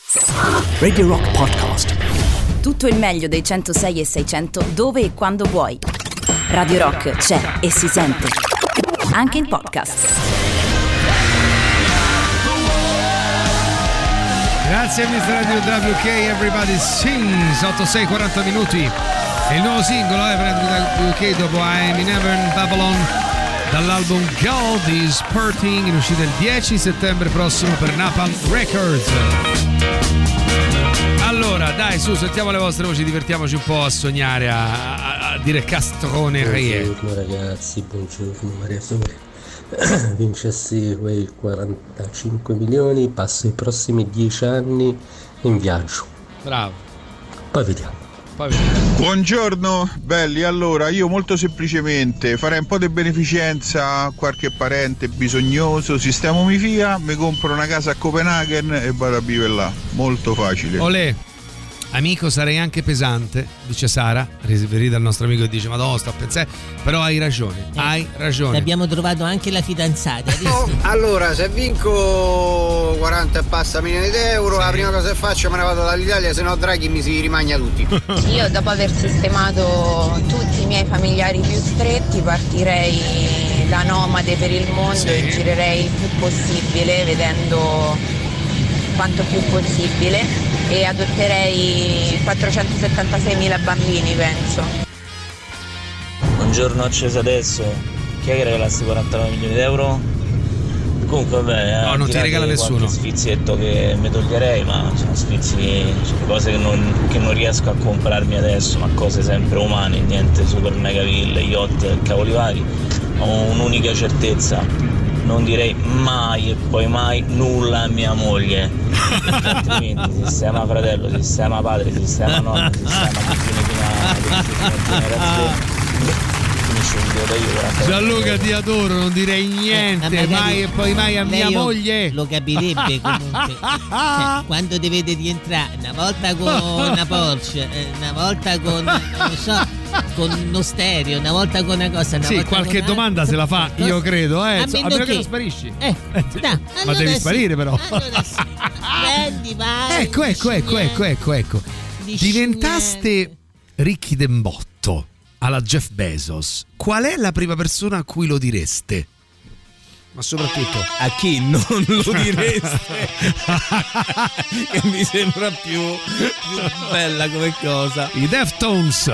Radio Rock Podcast. Tutto il meglio dei 106 e 600 dove e quando vuoi. Radio Rock c'è e si sente anche in podcast. Grazie Mr. Radio WK, Everybody Sings. 8-6-40 minuti. È il nuovo singolo Radio WK dopo I'm in Heaven Babylon dall'album Gold is Hurting, in uscita il 10 settembre prossimo per Napalm Records. Allora, dai, su, sentiamo le vostre voci, divertiamoci un po' a sognare, a dire castronerie. Buongiorno ragazzi, buongiorno Maria Sole. Vincessi quei 45 milioni, passo i prossimi 10 anni in viaggio. Bravo. Poi vediamo. Buongiorno belli, allora io molto semplicemente farei un po' di beneficenza a qualche parente bisognoso, sistemo mi via, mi compro una casa a Copenaghen e vado a vivere là, molto facile. Olè. Amico, sarei anche pesante, dice Sara, riferita al nostro amico che dice Madonna, sto a pensare, però hai ragione, hai ragione. Abbiamo trovato anche la fidanzata. Allora, se vinco 40 e passa milioni di euro, sì, la prima cosa che faccio me ne vado dall'Italia, se no Draghi mi si rimagna tutti. Io dopo aver sistemato tutti i miei familiari più stretti partirei da nomade per il mondo, sì, e girerei il più possibile, vedendo quanto più possibile, e adotterei 476.000 bambini, penso. Buongiorno, acceso adesso. Chi è che regalasse 49 milioni di euro? Comunque vabbè, no, non ti regala nessuno. Sfizietto che mi toglierei, ma sono sfizi, sono cose che non riesco a comprarmi adesso, ma cose sempre umane, niente super mega ville, yacht, cavoli vari. Ho un'unica certezza: non direi mai e poi mai nulla a mia moglie. Altrimenti sistema fratello, sistema padre, sistema nonno, sistema cugine fino alla generazione. Finisce il video da io. Gianluca, ti adoro, non direi niente, mai e poi mai a mia moglie. Lo capirebbe comunque. Cioè, quando dovete rientrare, una volta con una Porsche, una volta con, non so, con uno stereo, una volta con una cosa, una sì, volta qualche con domanda se la fa, io credo, a meno che non sparisci. Allora ma devi sparire però. Allora sì. Prendi, vai. Ecco. Diventaste ricchi d'embotto alla Jeff Bezos, qual è la prima persona a cui lo direste? Ma soprattutto a chi non lo direste? Che mi sembra più bella come cosa. I Deftones.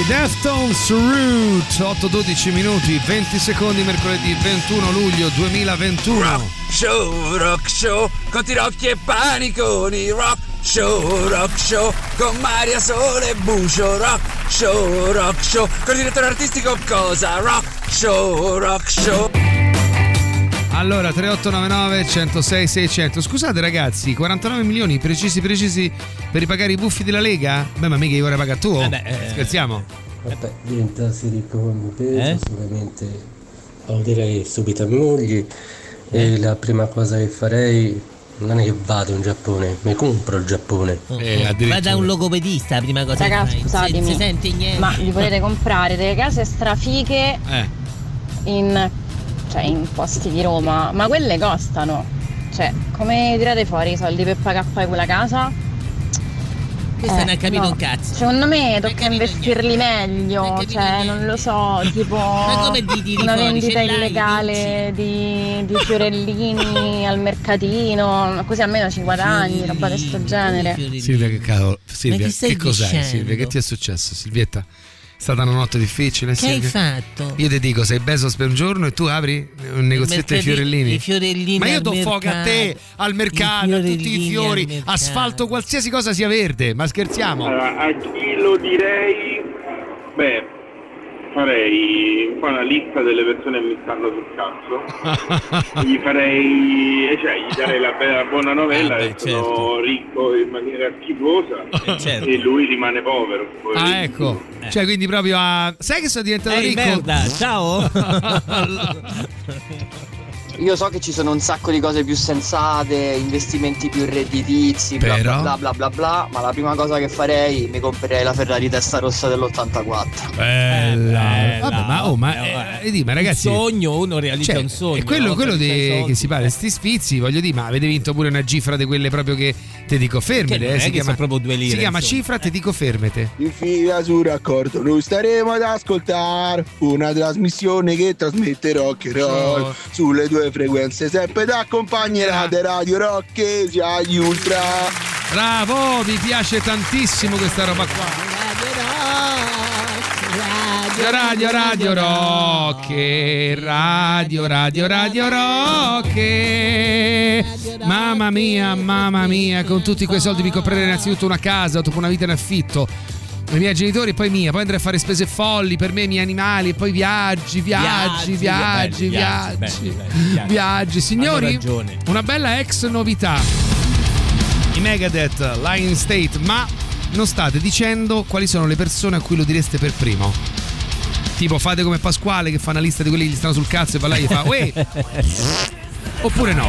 Deftones Root, 8-12 minuti, 20 secondi, mercoledì 21 luglio 2021. Rock show, con tirocchi e paniconi. Rock show, con Maria Sole e Bucio. Rock show, con il direttore artistico Cosa. Rock show. Allora, 3899 106 600. Scusate ragazzi, 49 milioni precisi per ripagare i buffi della Lega? Beh, ma mica io vorrei pagare tu. Scherziamo? Vabbè, diventassi ricco con il peso, sicuramente audirei subito a mia moglie e la prima cosa che farei non è che vado in Giappone, mi compro il Giappone. Va da un logopedista, prima cosa. Ragazzi, scusatemi, si sente niente. ma vi volete comprare delle case strafighe in posti di Roma, ma quelle costano. Cioè, come tirate fuori i soldi per pagare poi quella casa? Questa non ha capito un cazzo. Secondo me tocca investirli meglio, cioè non lo so, tipo una vendita illegale di fiorellini al mercatino, così almeno ci guadagni, roba di questo genere. Silvia, che cavolo, Silvia, che cos'è Silvia? Che ti è successo, Silvietta? È stata una notte difficile. Che Silvia? hai fatto? Io ti dico, sei Bezos per un giorno e tu apri un negozietto di fiorellini. I fiorellini. Ma io do fuoco a te, al mercato, a tutti i fiori, asfalto, qualsiasi cosa sia verde. Ma scherziamo? Allora, a chi lo direi? Beh, farei un po' una lista delle persone che mi stanno sul cazzo. gli darei la buona novella che sono ricco in maniera schifosa e lui rimane povero. Ecco. Cioè, quindi proprio sai che sono diventato ricco? Merda, ciao. Io so che ci sono un sacco di cose più sensate, investimenti più redditizi, bla bla bla bla bla, ma la prima cosa che farei, mi comprerei la Ferrari testa rossa dell'84. Bella. Vabbè, ma ragazzi, un sogno, uno realizza un sogno. E quello che si parla, sti sfizi, voglio dire, ma avete vinto pure una cifra di quelle proprio che ti dico fermete, si chiama proprio 2 lire. Si chiama cifra, ti dico fermete. In fila sul raccordo noi staremo ad ascoltare una trasmissione che trasmette rock and roll sulle due frequenze sempre da accompagnerà di Radio Rock e sia gli ultra. Bravo, mi piace tantissimo questa roba qua. Radio Rock, Radio Rock. Mamma mia, con tutti quei soldi mi comprerei innanzitutto una casa dopo una vita in affitto. I miei genitori, poi mia, poi andrei a fare spese folli per me, i miei animali, e poi viaggi. Signori, una bella ex novità. I Megadeth, Lion State, ma non state dicendo quali sono le persone a cui lo direste per primo. Tipo, fate come Pasquale che fa una lista di quelli che gli stanno sul cazzo e va là e gli fa uè. Oppure no.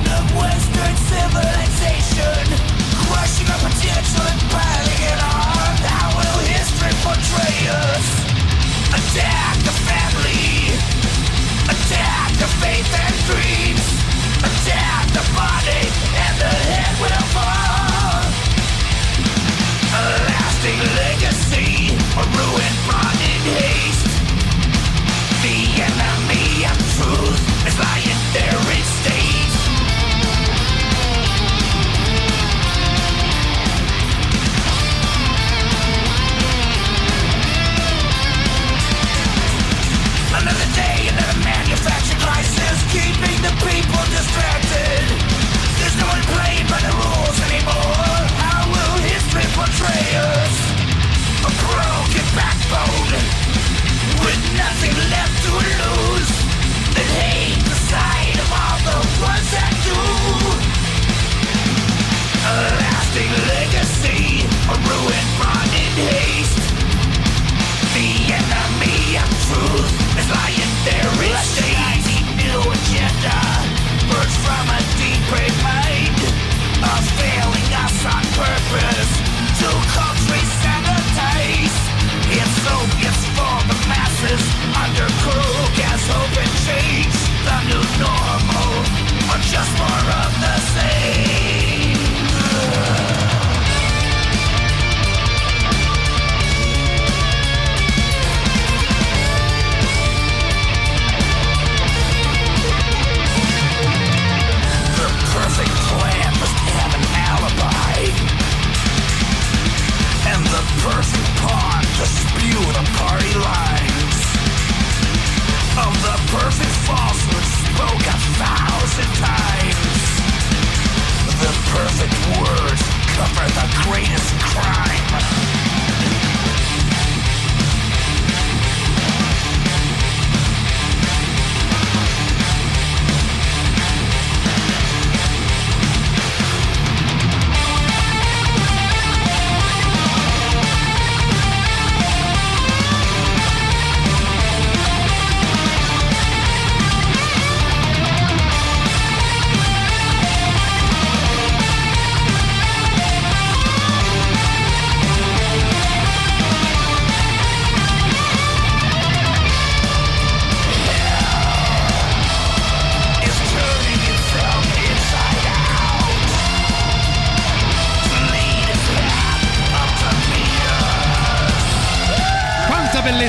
Portray us. Attack the family. Attack the faith and dreams. Attack the body and the head will fall. A lasting legacy, a ruin brought in haste. The enemy of truth is lying there in state. Another day, another manufacturing crisis, keeping the peace.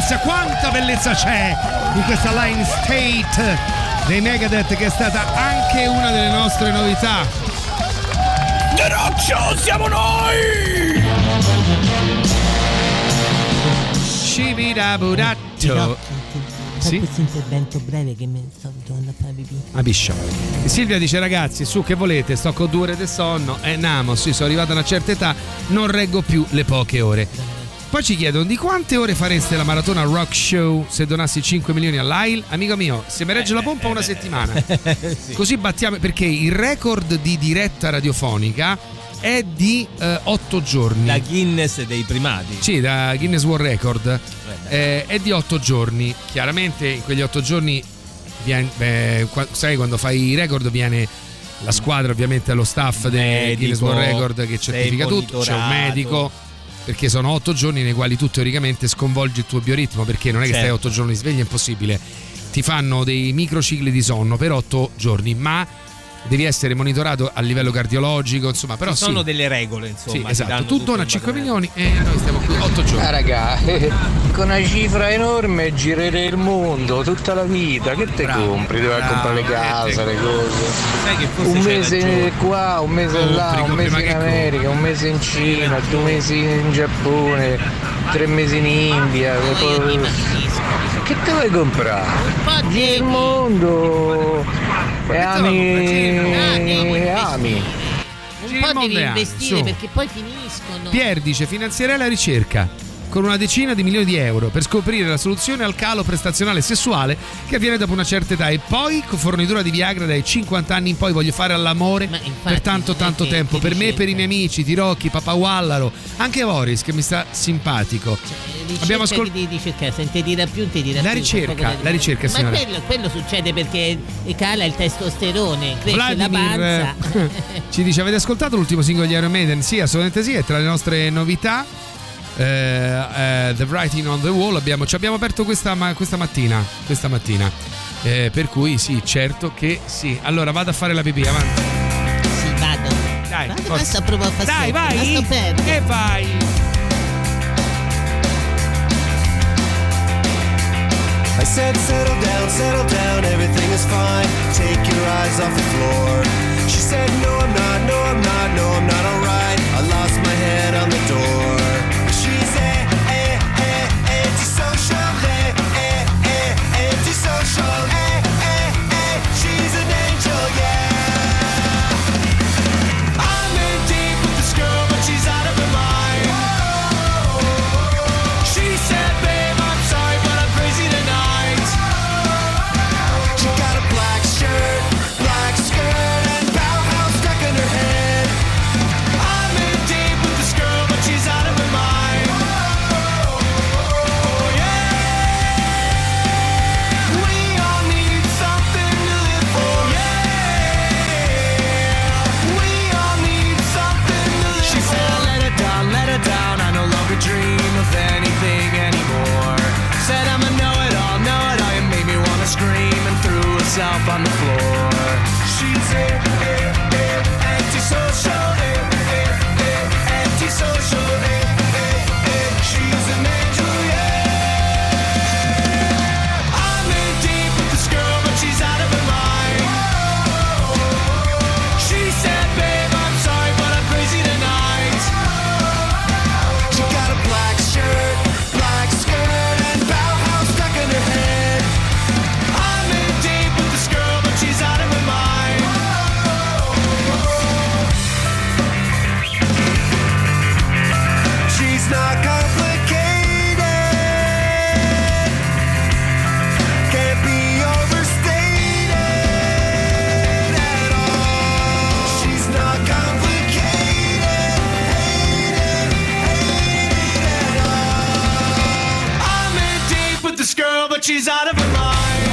chissà quanta bellezza c'è in questa Line State dei Megadeth, che è stata anche una delle nostre novità. The Rock Show siamo noi! Shibiraburatto. Sì? Questo intervento breve che mi sto tornando a fare pipì. Abiscio. E Silvia dice: ragazzi, su, che volete, sto con 2 ore del sonno. Namo, sì, sono arrivata a una certa età, non reggo più le poche ore. Poi ci chiedono: di quante ore fareste la maratona Rock Show se donassi 5 milioni all'AIL? Amico mio, se mi regge la pompa una settimana. Sì. Così battiamo, perché il record di diretta radiofonica è di 8 giorni. Da Guinness dei primati. Sì, da Guinness World Record. È di 8 giorni. Chiaramente in quegli 8 giorni sai, quando fai i record viene la squadra, ovviamente allo staff del Guinness World Record che certifica tutto, c'è un medico, perché sono 8 giorni nei quali tu teoricamente sconvolgi il tuo bioritmo, perché non è che stai 8 giorni svegli, è impossibile. Ti fanno dei microcicli di sonno per 8 giorni, ma devi essere monitorato a livello cardiologico, insomma, però ci sono delle regole, insomma. Sì, esatto, tu dona 5 milioni e noi stiamo qui 8 giorni. Raga, con una cifra enorme girerei il mondo tutta la vita. Che te compri? Devi comprare le case, le cose. Sai che forse un mese qua, un mese là, un mese in America, un mese in Cina, 2 mesi in Giappone, 3 mesi in India. Che te vuoi comprare? Gira il mondo e ami. Un po' devi investire, perché poi finiscono. Pier dice: finanzierei la ricerca con una decina di milioni di euro per scoprire la soluzione al calo prestazionale sessuale che avviene dopo una certa età, e poi con fornitura di Viagra dai 50 anni in poi. Voglio fare all'amore per tanto tempo, per me e per i miei amici Tirocchi, Papa Wallaro, anche Boris che mi sta simpatico. Abbiamo ascoltato di ricerca, se ti dirà più, ti dirà la più. Ricerca, ma quello succede perché cala il testosterone, cresce Vladimir, la panza. ci dice: avete ascoltato l'ultimo singolo di Iron Maiden? Sì, assolutamente sì, è tra le nostre novità. The Writing on the Wall ci abbiamo aperto questa mattina, per cui sì, certo che sì. Allora vado a fare la pipì, avanti. Sì, vado. Dai, basta provare a fare. Dai, vai. E vai. I said settle down, everything is fine. Take your eyes off the floor. She said no I'm not alright. I lost my head on the door. She's antisocial, antisocial, she's an angel, yeah. I'm in deep with this girl, but she's out of her mind. She said, babe, I'm sorry, but I'm crazy tonight. She got a black shirt, black skirt, and Bauhaus stuck in her head. I'm in deep with this girl, but she's out of her mind. Dream of anything anymore. Said I'm a know-it-all, you made me wanna scream, and threw herself on the floor. She's antisocial, antisocial, she's an angel, yeah. I'm in deep with this girl, but she's out of her mind. She said, babe, I'm sorry, but I'm crazy tonight. She got a black shirt, black skirt, and Bauhaus stuck in her head. I'm in deep with this girl, but she's out of her mind. She's not complicated, can't be overstated at all. She's not complicated, I'm in deep with this girl, but she's out of her mind.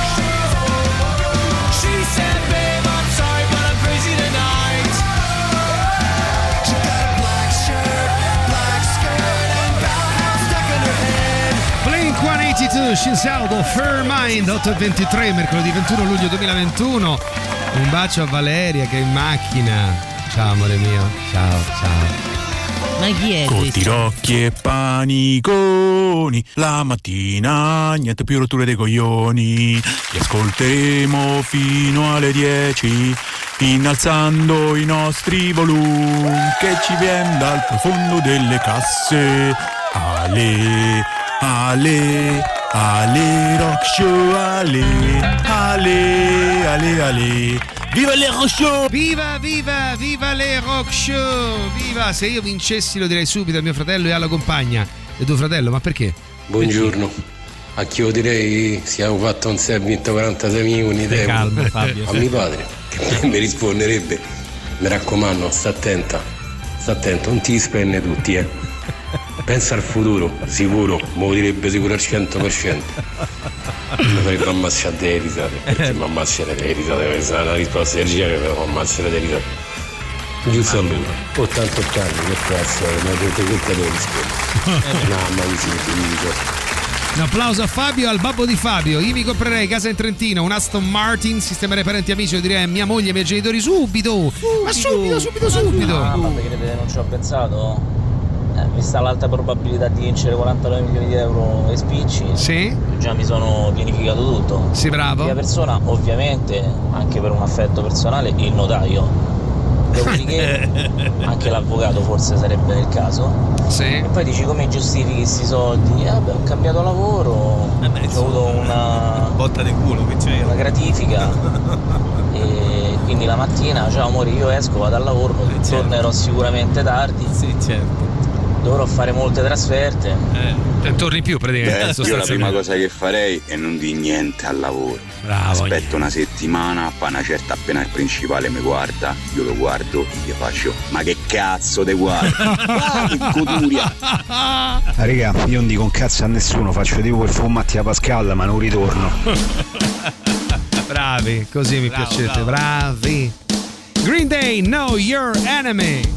She said, babe, I'm sorry, but I'm crazy tonight. She got a black shirt, black skirt, and Bauhaus stuck in her head. Blink-182, She's Out of Her Mind, 8:23, mercoledì 21 luglio 2021. Un bacio a Valeria che è in macchina. Ciao amore mio, ciao. Ma chi è questo? Cotirocchi e paniconi, la mattina niente più rotture dei coglioni. Li ascolteremo fino alle 10, innalzando i nostri volumi che ci vien dal profondo delle casse. Ale, ale, ale, rock show, ale, ale, ale, ale. Viva le rock show! Viva, viva, viva le rock show! Viva! Se io vincessi lo direi subito a mio fratello e alla compagna. E tuo fratello, ma perché? Buongiorno. A chi io direi siamo fatto un 6 e vinto 46 milioni di euro. Calmo, Fabio. A mio padre, che mi risponderebbe: mi raccomando, sta attento, non ti spenne tutti, Pensa al futuro, sicuro, me lo direbbe sicuro al 100%. Mi farebbe ammazzare delle risate, perché mi ammazzerebbe delle risate, questa è una risposta del genere, però mi ammazzerebbe delle risate. Giusto a lui, 88 anni, che cazzo, mi ha detto che te lo rispetto. No, ma mi si Un applauso a Fabio, al babbo di Fabio. Io mi comprerei casa in Trentino, un Aston Martin, sistemerei parenti e amici, lo direi a mia moglie e ai miei genitori subito. Ma subito. Ma perché non ci ho pensato? Vista l'alta probabilità di vincere 49 milioni di euro e spicci, sì, già mi sono pianificato tutto. Sì, bravo. Mia persona, ovviamente, anche per un affetto personale, il notaio. Dopodiché anche l'avvocato forse sarebbe nel caso. Sì. E poi dici come giustifichi questi soldi? Vabbè, ho cambiato lavoro, ho avuto una botta di culo che c'è. Una gratifica. E quindi la mattina, ciao amore, io esco, vado al lavoro, tornerò sicuramente tardi. Sì, certo. Dovrò fare molte trasferte. Non torni più praticamente. Io la prima cosa che farei è non di niente al lavoro. Bravo. Aspetto una settimana, poi una certa appena il principale mi guarda, io lo guardo e gli faccio: ma che cazzo te guarda? Che goduria! Raga, io non dico un cazzo a nessuno, faccio tipo per fumarti a Pascal, ma non ritorno. Bravi, così mi piacete, bravi. Green Day, Know Your Enemy.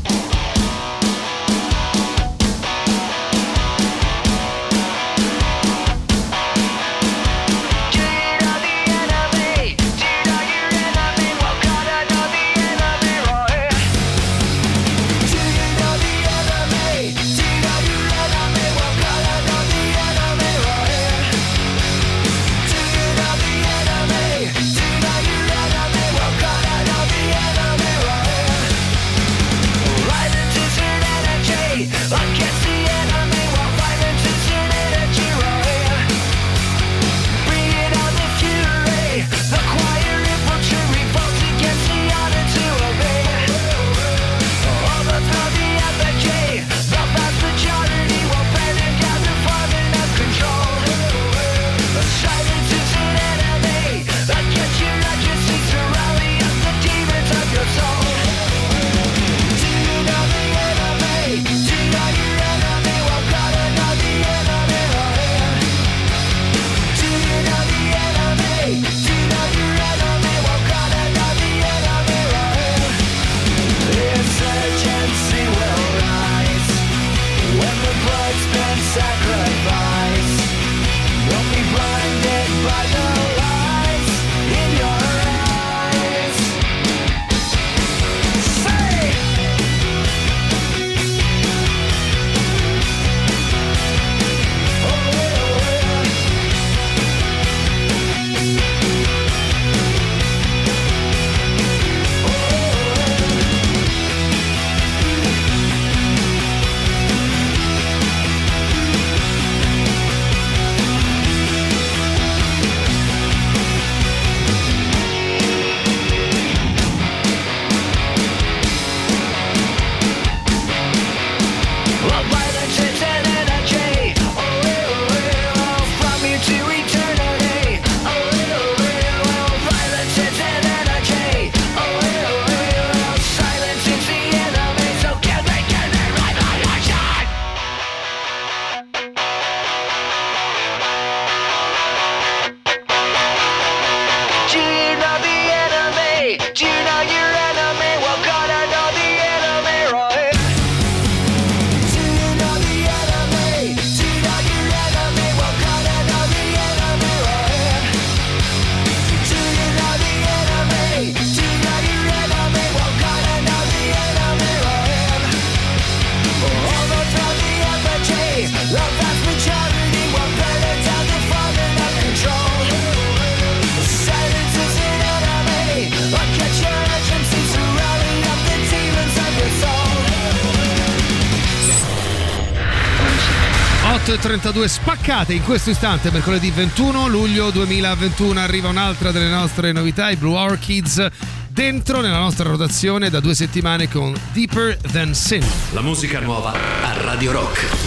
8:32 spaccate in questo istante, mercoledì 21 luglio 2021. Arriva un'altra delle nostre novità, i Blue Orchids, dentro nella nostra rotazione da 2 settimane con Deeper Than Sin. La musica nuova a Radio Rock.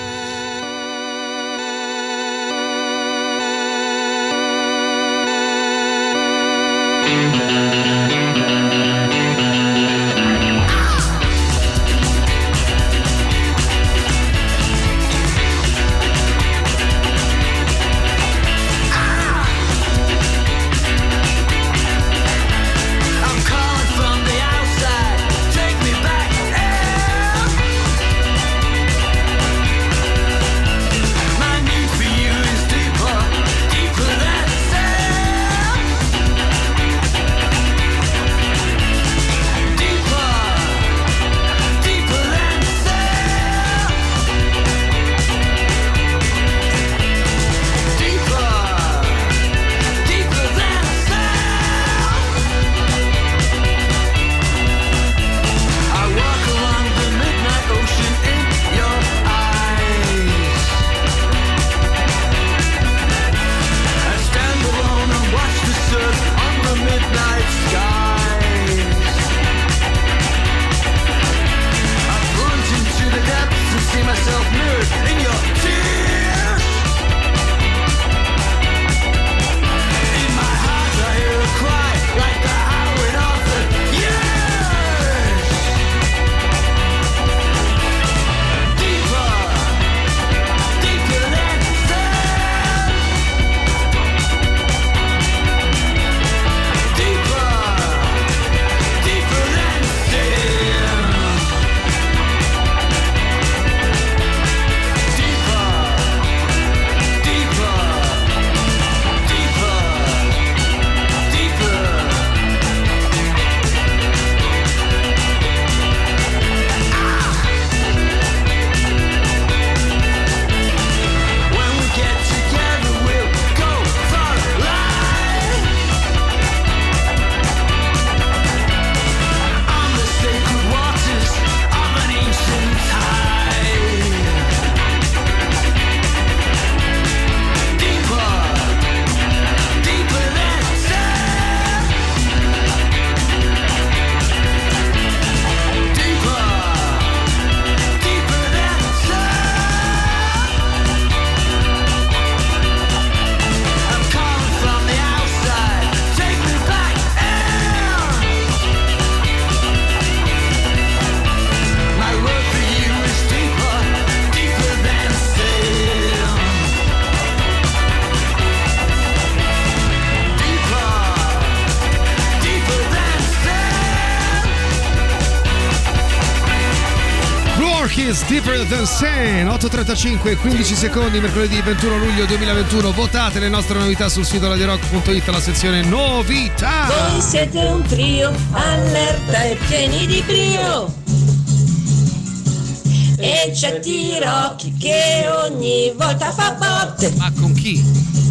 Deeper Than Sin, 8:35, 15 secondi, mercoledì 21 luglio 2021. Votate le nostre novità sul sito radiorock.it, la sezione novità. Voi siete un trio allerta e pieni di brio, e c'è T-Rock che ogni volta fa botte. Ma con chi?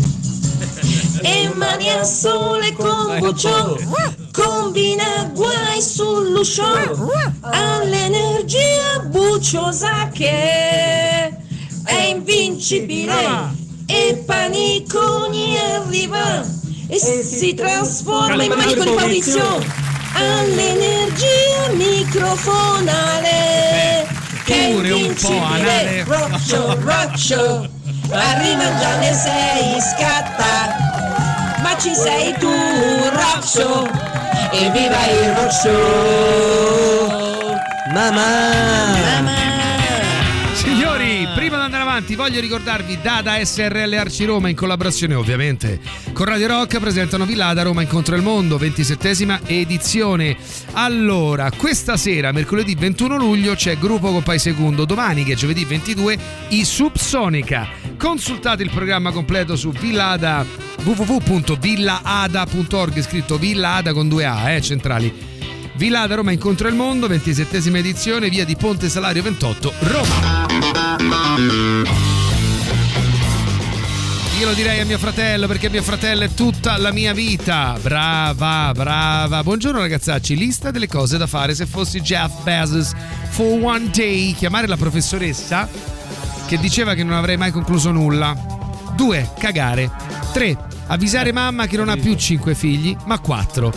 E mani al sole con Buccio combina guai sull'uscio, all'energia bucciosa che è invincibile, e Paniconi arriva e si trasforma in Manico di Maurizio, all'energia microfonale che è invincibile. Rock show, arriva già alle 6, scatta, ma ci sei tu, Rock Show, e viva il Rock Show, mamma. Signori, prima di andare avanti voglio ricordarvi Dada SRL Arci Roma, in collaborazione ovviamente con Radio Rock, presentano Villada Roma Incontro il Mondo, 27esima edizione. Allora, questa sera, mercoledì 21 luglio, c'è Gruppo Compay Segundo, domani che è giovedì 22 i Subsonica. Consultate il programma completo su Villada, www.villaada.org, scritto Villaada con 2 A, centrali. Villada Roma Incontro il Mondo, 27esima edizione, via di Ponte Salario 28, Roma. Io lo direi a mio fratello, perché mio fratello è tutta la mia vita. Brava, brava. Buongiorno ragazzacci, lista delle cose da fare se fossi Jeff Bezos for one day. Chiamare la professoressa che diceva che non avrei mai concluso nulla. 2. Cagare. 3. Avvisare mamma che non ha più 5 figli, ma 4.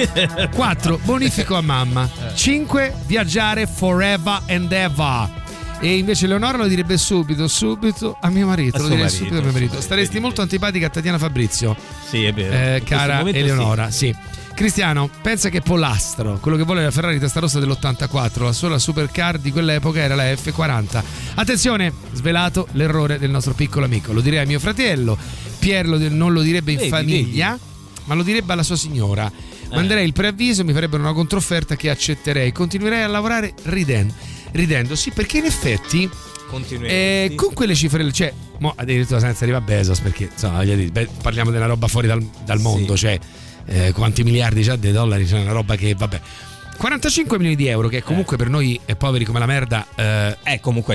4. Bonifico a mamma. 5. Viaggiare forever and ever. E invece Leonora lo direbbe subito a mio marito. Lo direi subito a mio marito. Staresti molto antipatica a Tatiana Fabrizio. Sì, è vero. Cara Eleonora, sì. Cristiano, pensa che Polastro, quello che vuole la Ferrari Testarossa dell'84, la sola supercar di quell'epoca era la F40. Attenzione, svelato l'errore del nostro piccolo amico. Lo direi a mio fratello. Pierlo non lo direbbe in famiglia, ma lo direbbe alla sua signora. Manderei il preavviso, mi farebbero una controfferta che accetterei. Continuerei a lavorare ridendo. Sì, perché in effetti con quelle cifre, cioè, addirittura senza arrivare a Bezos, perché insomma, parliamo della roba fuori dal mondo, cioè quanti miliardi c'ha di dollari, c'è una roba che vabbè. 45 milioni di euro, che comunque per noi poveri come la merda è comunque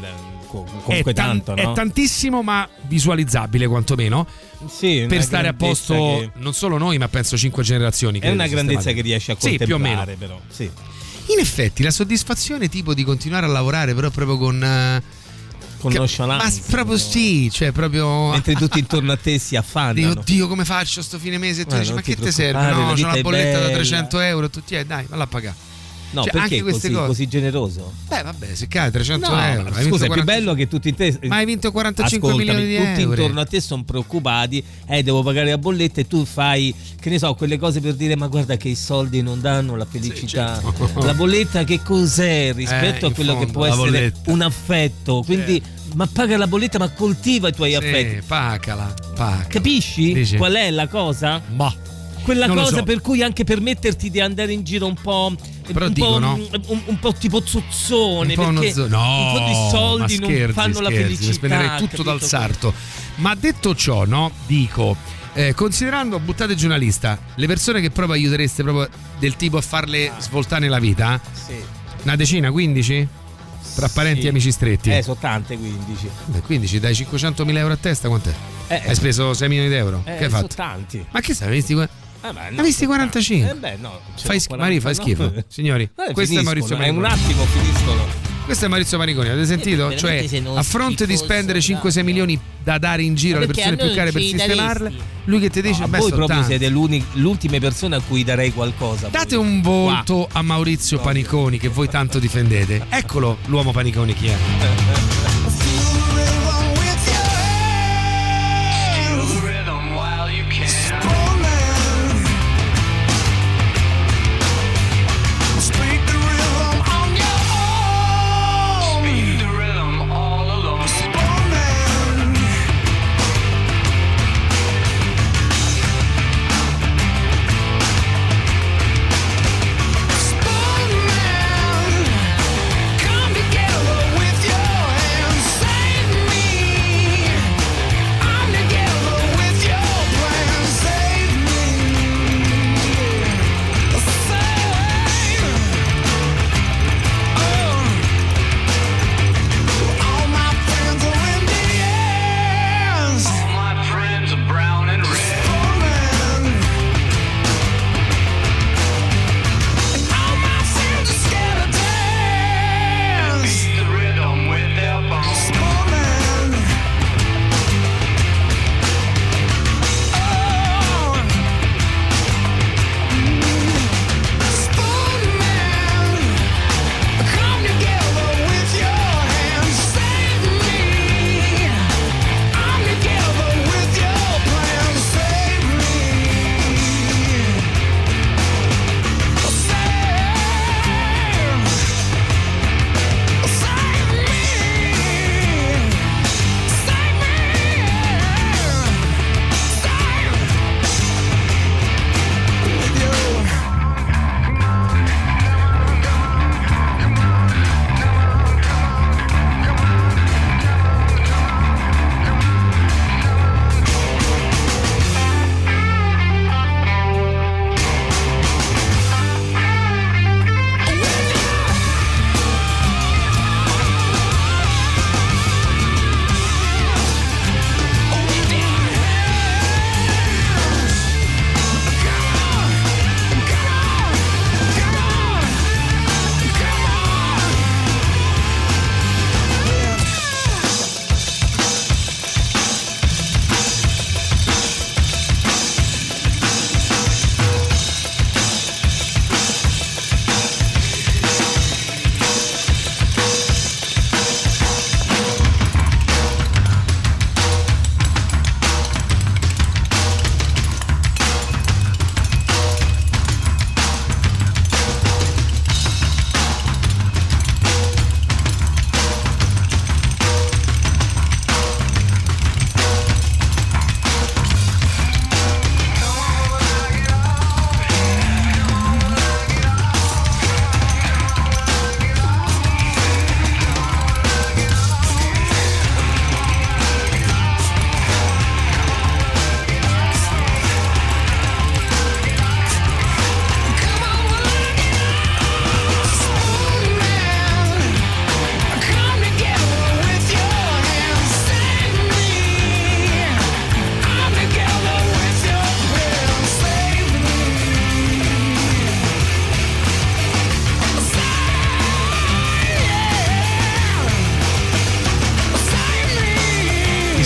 tanto, no? È tantissimo, ma visualizzabile quantomeno, sì, per stare a posto non solo noi, ma penso 5 generazioni. È una grandezza che riesce a contemplare, più o meno. Però sì. In effetti la soddisfazione tipo di continuare a lavorare, però proprio con nonchalance, ma proprio sì, cioè proprio mentre tutti intorno a te si affannano. Oddio, come faccio sto fine mese? E tu dici, ma che ti serve? No, c'ho una bolletta da 300 euro, tutti dai, valla a pagare. No, cioè, perché anche queste cose così generoso? Beh, vabbè, se cade 300 euro. Scusa, è più bello che tutti te. Ma hai vinto 45 milioni di euro. Tutti intorno a te sono preoccupati, devo pagare la bolletta, e tu fai, che ne so, quelle cose per dire, ma guarda che i soldi non danno la felicità. Sì, certo. La bolletta che cos'è rispetto a quello che può essere bolletta. Un affetto? Quindi ma paga la bolletta, ma coltiva i tuoi affetti. Pagala. Capisci? Dici? Qual è la cosa? Quella non cosa per cui anche permetterti di andare in giro un po'. Però un po' tipo zozzone, un po' perché un po' di soldi non fanno la felicità. Spenderei tutto dal sarto. Ma detto ciò, no? Dico, considerando, buttate giù una lista, le persone che proprio aiutereste, proprio del tipo a farle svoltare la vita, sì. Una decina, 15? Tra parenti e amici stretti. Sono tante, 15. 15, dai 500.000 euro a testa, quant'è? Hai speso 6 milioni di euro? Che hai fatto? Sono tanti. Ma che sai, hai visti 45? No. Maria, fai schifo. Signori, questo è Maurizio Mariconi. Un attimo finiscono. Questo è Maurizio Mariconi, avete sentito? Cioè, a fronte di spendere 5-6 milioni da dare in giro alle persone più care per sistemarle, lui che ti dice, voi proprio siete l'ultime persone a cui darei qualcosa. Date un volto a Maurizio Paniconi, che voi tanto difendete. Eccolo l'uomo Paniconi, chi è? Come together with your hands.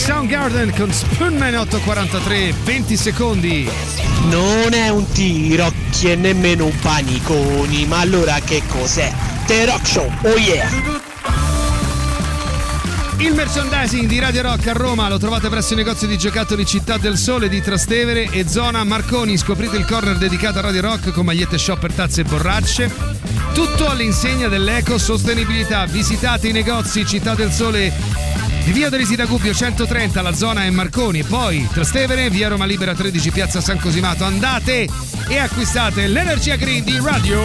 Soundgarden con Spoonman 8:43, 20 secondi. Non è un T-Rock e nemmeno un paniconi, ma allora che cos'è? The Rock Show, oh yeah! Il merchandising di Radio Rock a Roma lo trovate presso i negozi di giocattoli Città del Sole di Trastevere e zona Marconi. Scoprite il corner dedicato a Radio Rock con magliette shopper, tazze e borracce. Tutto all'insegna dell'ecosostenibilità. Visitate i negozi Città del Sole di via Delisida Gubbio 130, la zona è Marconi. Poi Trastevere, via Roma Libera 13, piazza San Cosimato. Andate e acquistate l'Energia Green di Radio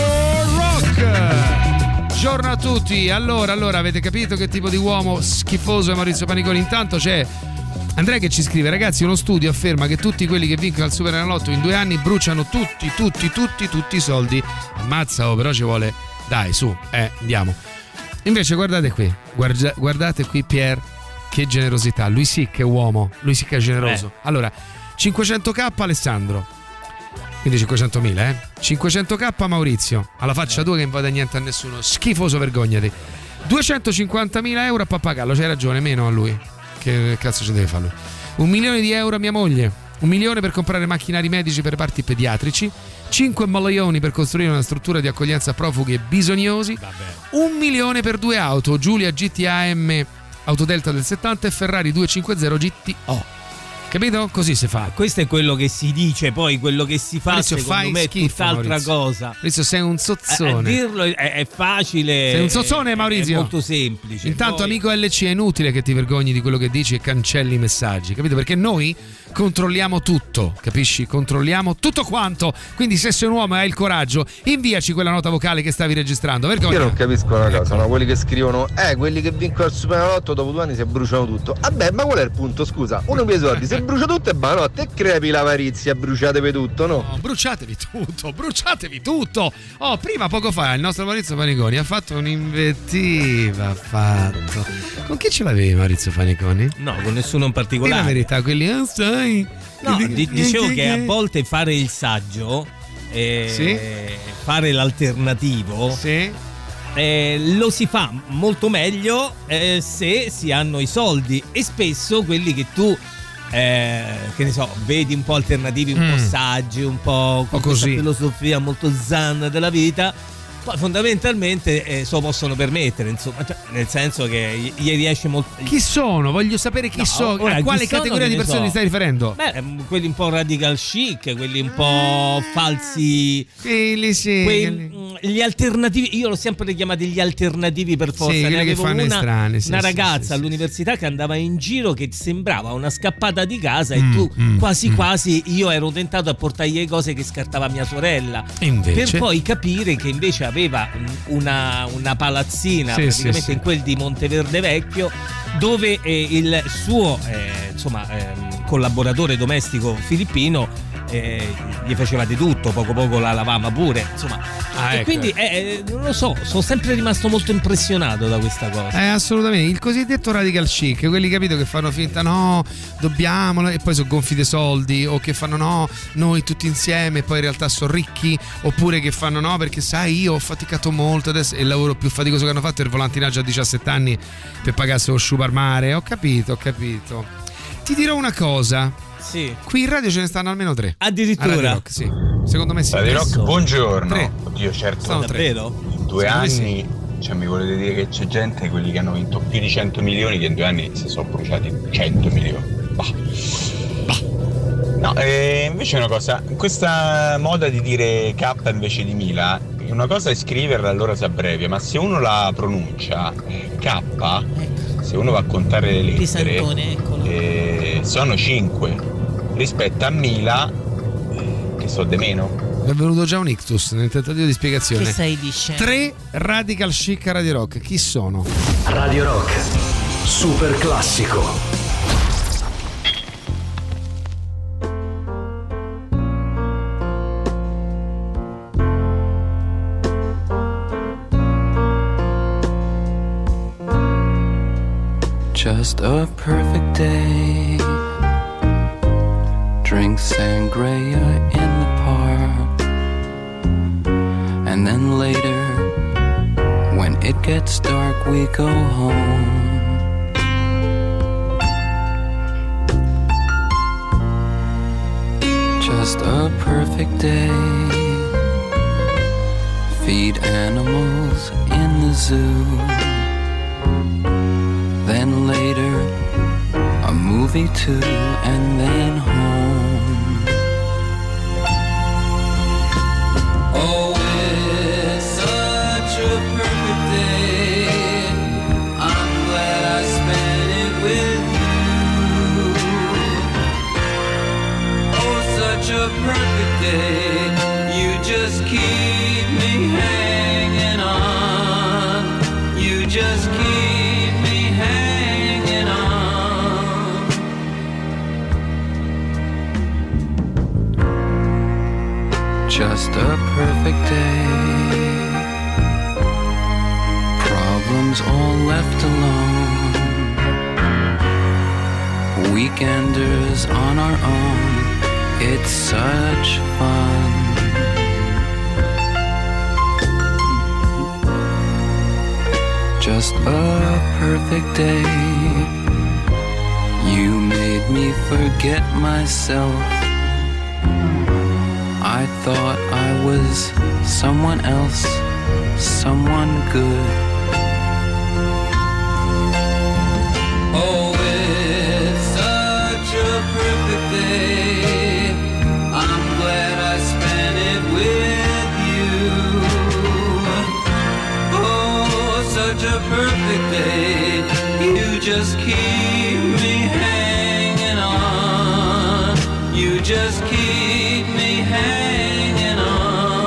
Rock. Buongiorno a tutti. Allora, avete capito che tipo di uomo schifoso è Maurizio Paniconi? Intanto c'è Andrea che ci scrive: ragazzi, uno studio afferma che tutti quelli che vincono al Superenalotto in 2 anni bruciano tutti i soldi. Ammazza, però ci vuole. Dai, su, andiamo. Invece guardate qui Pier, che generosità. Lui sì che è uomo, lui sì che è generoso. Allora, 500k Alessandro. Quindi 500.000, 500k Maurizio, alla faccia tua che non vada niente a nessuno, schifoso, vergognati. 250.000 euro a Pappagallo, c'hai ragione, meno a lui. Che cazzo ci deve fare lui? 1 milione di euro a mia moglie, 1 milione per comprare macchinari medici per reparti pediatrici, 5 milioni per costruire una struttura di accoglienza a profughi e bisognosi, 1 milione per 2 auto, Giulia GT-AM Autodelta del 70 e Ferrari 250 GTO. Capito? Così si fa. Questo è quello che si dice, poi quello che si fa Maurizio, secondo me è tutt'altra Maurizio. Cosa. Maurizio, sei un sozzone. Dirlo è facile. Sei un sozzone, Maurizio. È molto semplice. Intanto, poi... amico LC, è inutile che ti vergogni di quello che dici e cancelli i messaggi, capito? Perché noi controlliamo tutto, capisci? Controlliamo tutto quanto. Quindi se sei un uomo e hai il coraggio, inviaci quella nota vocale che stavi registrando. Vergogna. Io non capisco una cosa, no? Quelli che scrivono quelli che vincono al Superenalotto dopo 2 anni si bruciano tutto. Vabbè, ma qual è il punto? Scusa, uno per i soldi, se brucia tutto è bananotte, crepi l'avarizia, bruciatevi tutto, no? No, bruciatevi tutto. Oh, prima poco fa il nostro Maurizio Paniconi ha fatto un'invettiva, Con chi ce l'avevi Maurizio Paniconi? No, con nessuno in particolare. Dì la verità, quelli sai. No, dicevo che a volte fare il saggio, sì? fare l'alternativo, sì? Lo si fa molto meglio se si hanno i soldi, e spesso quelli che tu che ne so, vedi un po' alternativi, un po' saggi, un po' con questa filosofia molto zen della vita, poi fondamentalmente se lo possono permettere, insomma, cioè, nel senso che gli riesce molto. Chi sono? Voglio sapere chi sono. A quale categoria di persone ti stai riferendo? Beh, quelli un po' radical chic, quelli un po' falsi. Quelli sì. Gli alternativi, io l'ho sempre chiamati gli alternativi per forza. Sì, ne che fanno strani, una ragazza all'università che andava in giro che sembrava una scappata di casa e tu quasi io ero tentato a portargli le cose che scartava mia sorella, per poi capire che invece aveva una palazzina praticamente in quel di Monteverde Vecchio, dove il suo collaboratore domestico filippino gli faceva di tutto, poco la lavava pure, insomma. E ecco. Quindi non lo so, sono sempre rimasto molto impressionato da questa cosa. Assolutamente, il cosiddetto radical chic, quelli, capito, che fanno finta no, dobbiamo, e poi sono gonfi dei soldi, o che fanno no, noi tutti insieme, e poi in realtà sono ricchi, oppure che fanno no perché sai io ho faticato molto adesso, e il lavoro più faticoso che hanno fatto è il volantinaggio a 17 anni per pagarsi lo sciupar mare. Ho capito. Ti dirò una cosa. Sì. Qui in radio ce ne stanno almeno 3. Addirittura? Radio Rock, sì. Secondo me sì. Radio Rock, buongiorno. 3. Oddio, certo. Sono davvero? In 2 anni, cioè mi volete dire che c'è gente, quelli che hanno vinto più di 100 milioni, che in 2 anni si sono bruciati 100 milioni. Bah. No, invece una cosa, questa moda di dire K invece di Mila, una cosa è scriverla, allora si abbrevia, ma se uno la pronuncia K, se uno va a contare le lettere, sono 5 rispetto a Mila, che so de meno. È venuto già un ictus nel tentativo di spiegazione. Che stai dicendo? 3 radical chic a Radio Rock. Chi sono? Radio Rock, super classico. Just a perfect day. Drink sangria in the park. And then later, when it gets dark, we go home. just a perfect day. Feed animals in the zoo. Then later, a movie too, and then home. Oh, it's such a perfect day. I'm glad I spent it with you. Oh, such a perfect day. You just keep me hanging on. You just keep me hanging on. Just a perfect day. Problems all left alone. Weekenders on our own. It's such fun. Just a perfect day. You made me forget myself. I thought I was someone else, someone good. Oh, it's such a perfect day. I'm glad I spent it with you. Oh, such a perfect day. You just keep me hanging on. You just keep me hanging on.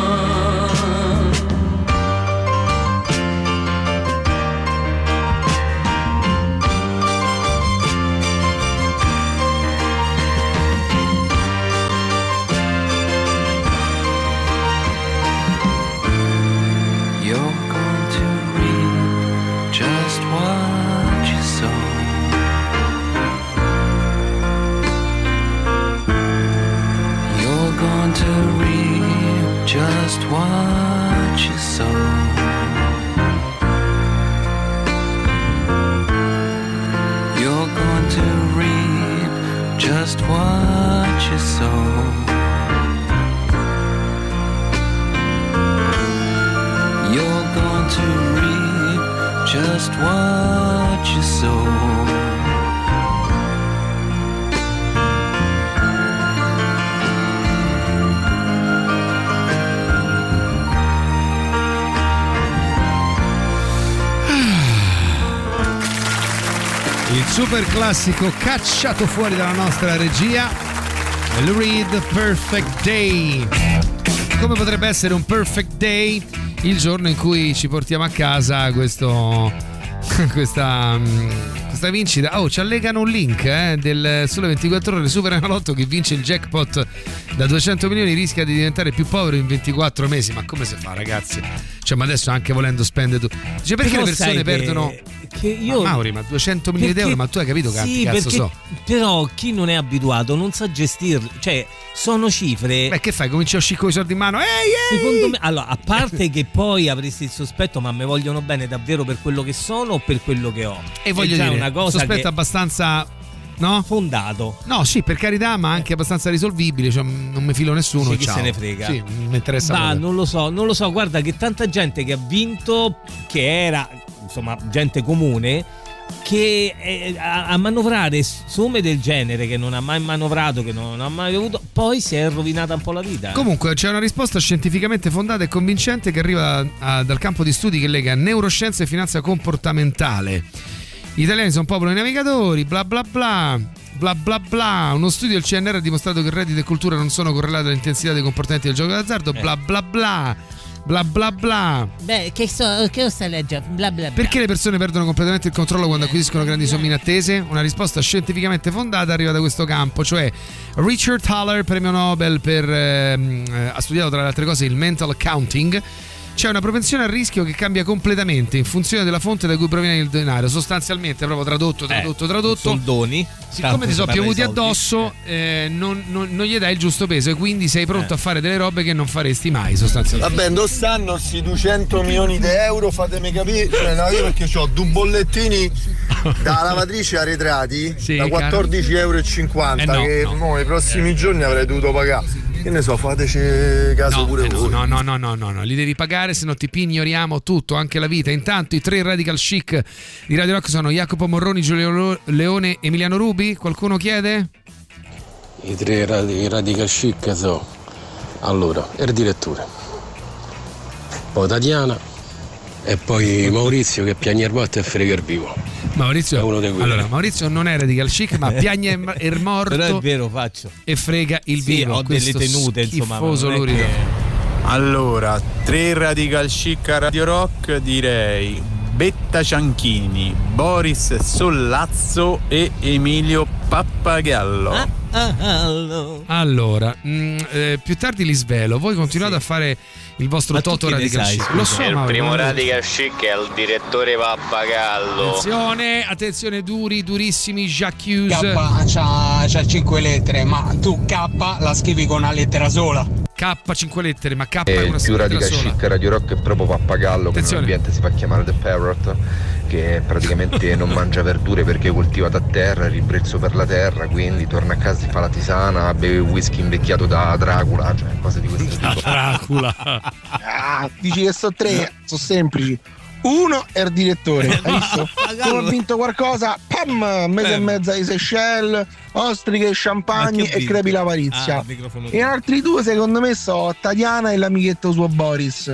You're going to reap just what you sow. You're going to reap just what you sow. You're going to reap just what you sow. You're going to reap just what you sow. Il super classico cacciato fuori dalla nostra regia, Lou Reed, Perfect Day. Come potrebbe essere un perfect day il giorno in cui ci portiamo a casa questa vincita. Oh, ci allegano un link del Sole 24 Ore Super Enalotto. Che vince il jackpot da 200 milioni rischia di diventare più povero in 24 mesi. Ma come si fa, ragazzi? Cioè, ma adesso anche volendo spendere tu, cioè, perché però le persone perdono che io... Mauri, ma 200 milioni di euro, ma tu hai capito che sì, cazzo so? Però chi non è abituato non sa gestirli, cioè sono cifre. Beh, che fai? Cominci a uscire con i soldi in mano? Ehi! Secondo me, allora, a parte che poi avresti il sospetto, ma mi vogliono bene davvero per quello che sono o per quello che ho? E voglio dire, una cosa sospetto che... abbastanza, no? Fondato. No, sì, per carità, ma anche abbastanza risolvibile, cioè non mi filo nessuno. Sì, chi ciao. se ne frega. Sì, mi interessa. Ma non lo so, guarda che tanta gente che ha vinto, che era insomma gente comune, che a manovrare somme del genere, che non ha mai manovrato, che non ha mai avuto, poi si è rovinata un po' la vita. Comunque c'è una risposta scientificamente fondata e convincente che arriva dal campo di studi che lega neuroscienze e finanza comportamentale. Gli italiani sono un popolo di navigatori, bla bla bla, bla bla bla. Uno studio del CNR ha dimostrato che reddito e cultura non sono correlati all'intensità dei comportamenti del gioco d'azzardo, bla bla bla. Bla bla bla. Beh, che lo stai leggendo? Bla bla bla. Perché le persone perdono completamente il controllo quando acquisiscono grandi somme inattese? Una risposta scientificamente fondata arriva da questo campo, cioè Richard Thaler, premio Nobel ha studiato tra le altre cose il mental accounting. C'è una propensione al rischio che cambia completamente in funzione della fonte da cui proviene il denaro. Sostanzialmente, proprio tradotto. Soldoni. Siccome ti sono piovuti addosso, non gli dai il giusto peso e quindi sei pronto a fare delle robe che non faresti mai, sostanzialmente. Vabbè, dove stanno sti 200 milioni di euro? Fatemi capire. Cioè, no, io perché ho due bollettini da lavatrice arretrati da 14,50 €, che nei prossimi giorni avrei dovuto pagare. Che ne so, fateci caso pure voi. No, li devi pagare, se no ti pignoriamo tutto, anche la vita. Intanto i 3 Radical Chic di Radio Rock sono Jacopo Morroni, Giulio Leone, Emiliano Rubi. Qualcuno chiede? I 3 Radical Chic sono, allora, il direttore, poi Tatiana e poi Maurizio che piagne il morto e frega il vivo. Maurizio, allora, Maurizio non è Radical Chic, ma piagne il morto. Però è vero, faccio. E frega il vivo. Ho delle tenute, insomma. Lurido. Allora, 3 Radical Chic a Radio Rock, direi Betta Cianchini, Boris Sollazzo e Emilio Pappagallo. Allora, più tardi li svelo. Voi continuate a fare il vostro Toto Radical Chic. Lo so, il Mauro, primo Radical Chic è il direttore Pappagallo. Attenzione, durissimi, Jacques. K c'ha 5 lettere, ma tu K la scrivi con una lettera sola. K 5 lettere, ma K è una più Radical sola. Chic Radio Rock è proprio Pappagallo, che nell'ambiente si fa chiamare The Parrot, che praticamente non mangia verdure perché è coltivato a terra, è ribrezzo per la terra, quindi torna a casa, si fa la tisana, beve whisky invecchiato da Dracula, cioè cose di questo tipo. Dracula. Dici che sono 3, sono semplici. Uno è il direttore, hai visto? Come ha vinto qualcosa, pam, mese e mezzo ai Seychelles, ostriche, champagne e crepi l'avarizia. E altri 2 secondo me sono Tatiana e l'amichetto suo Boris.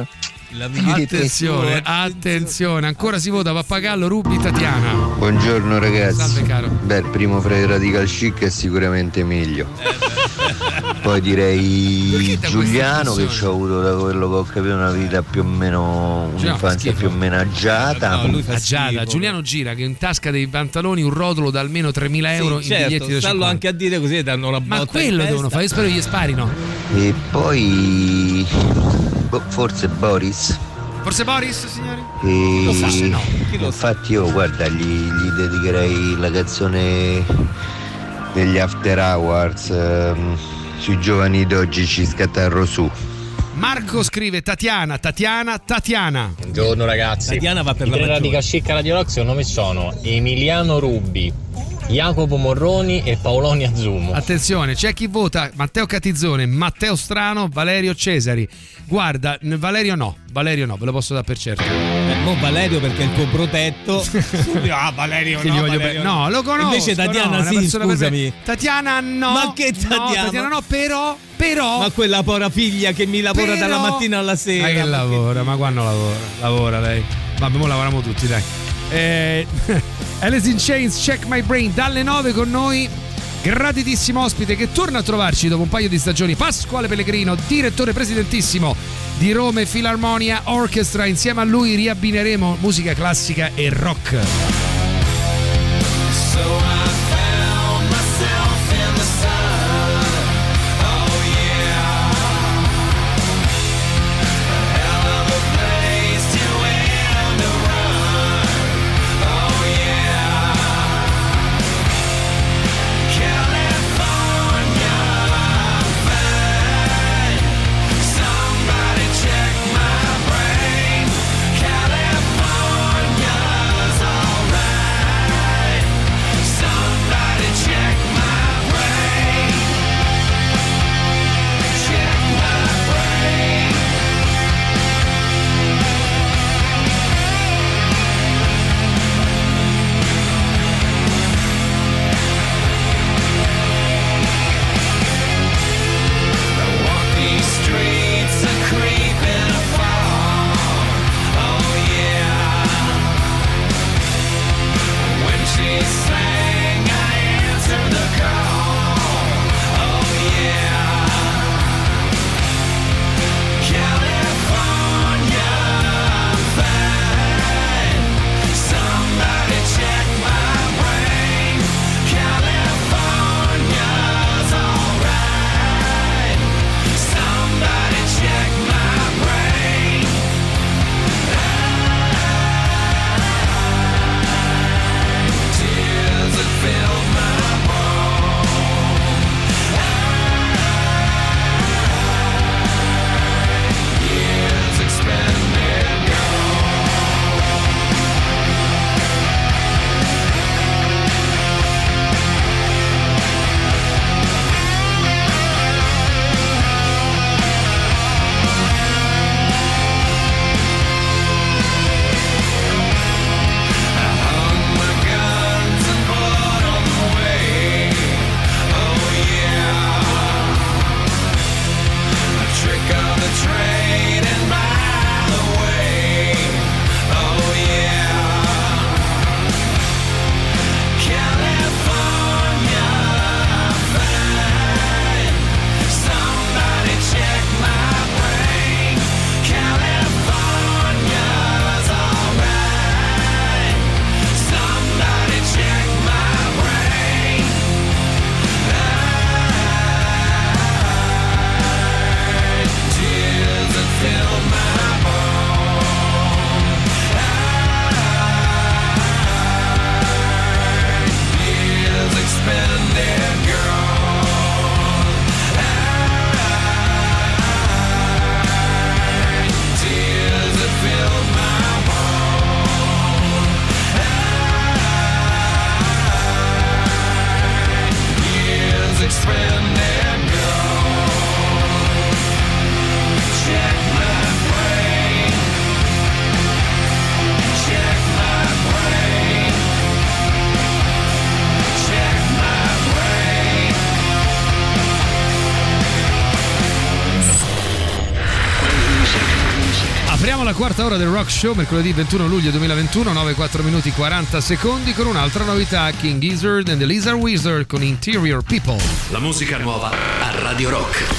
Attenzione, ancora si vota Pappagallo, Rubi, Tatiana. Buongiorno ragazzi. Salve caro. Beh, il primo fra i Radical Chic è sicuramente meglio. Poi direi Giuliano, che ci ho avuto, da quello che ho capito, una vita più o meno, un'infanzia più o meno agiata. Giuliano gira che in tasca dei pantaloni un rotolo da almeno 3.000 euro in biglietti da 50. Stanno anche a dire così, danno la botta. Ma quello devono fare, io spero gli sparino. E poi forse Boris, signori? E forse no. Infatti io, guarda, gli dedicherei la canzone degli After Hours, sui giovani d'oggi ci scatta il rosù. Marco scrive Tatiana. Buongiorno ragazzi. Tatiana va per la maggiore. Radical Chic Radio Rock secondo me sono Emiliano Rubi, Jacopo Morroni e Paolonia Zumo. Attenzione, c'è chi vota Matteo Catizzone, Matteo Strano, Valerio Cesari. Guarda, Valerio no, ve lo posso dare per certo. Non Valerio perché è il tuo protetto. Valerio no, Valerio no, lo conosco. Invece Tatiana sì, scusami. Tatiana no. Ma che Tatiana? No, Tatiana no, però. Ma quella povera figlia che mi lavora dalla mattina alla sera. Ma che lavora? Ma quando lavora lei? Vabbè, mo lavoriamo tutti, dai. Alice in Chains, Check My Brain, dalle 9 con noi. Graditissimo ospite che torna a trovarci dopo un paio di stagioni, Pasquale Pellegrino, direttore presidentissimo di Rome Philharmonia Orchestra. Insieme a lui riabbineremo musica classica e rock. California's alright. quarta ora del Rock Show, mercoledì 21 luglio 2021, 9:04 minuti 40 secondi, con un'altra novità, King Gizzard and the Lizard Wizard con Interior People. La musica nuova a Radio Rock.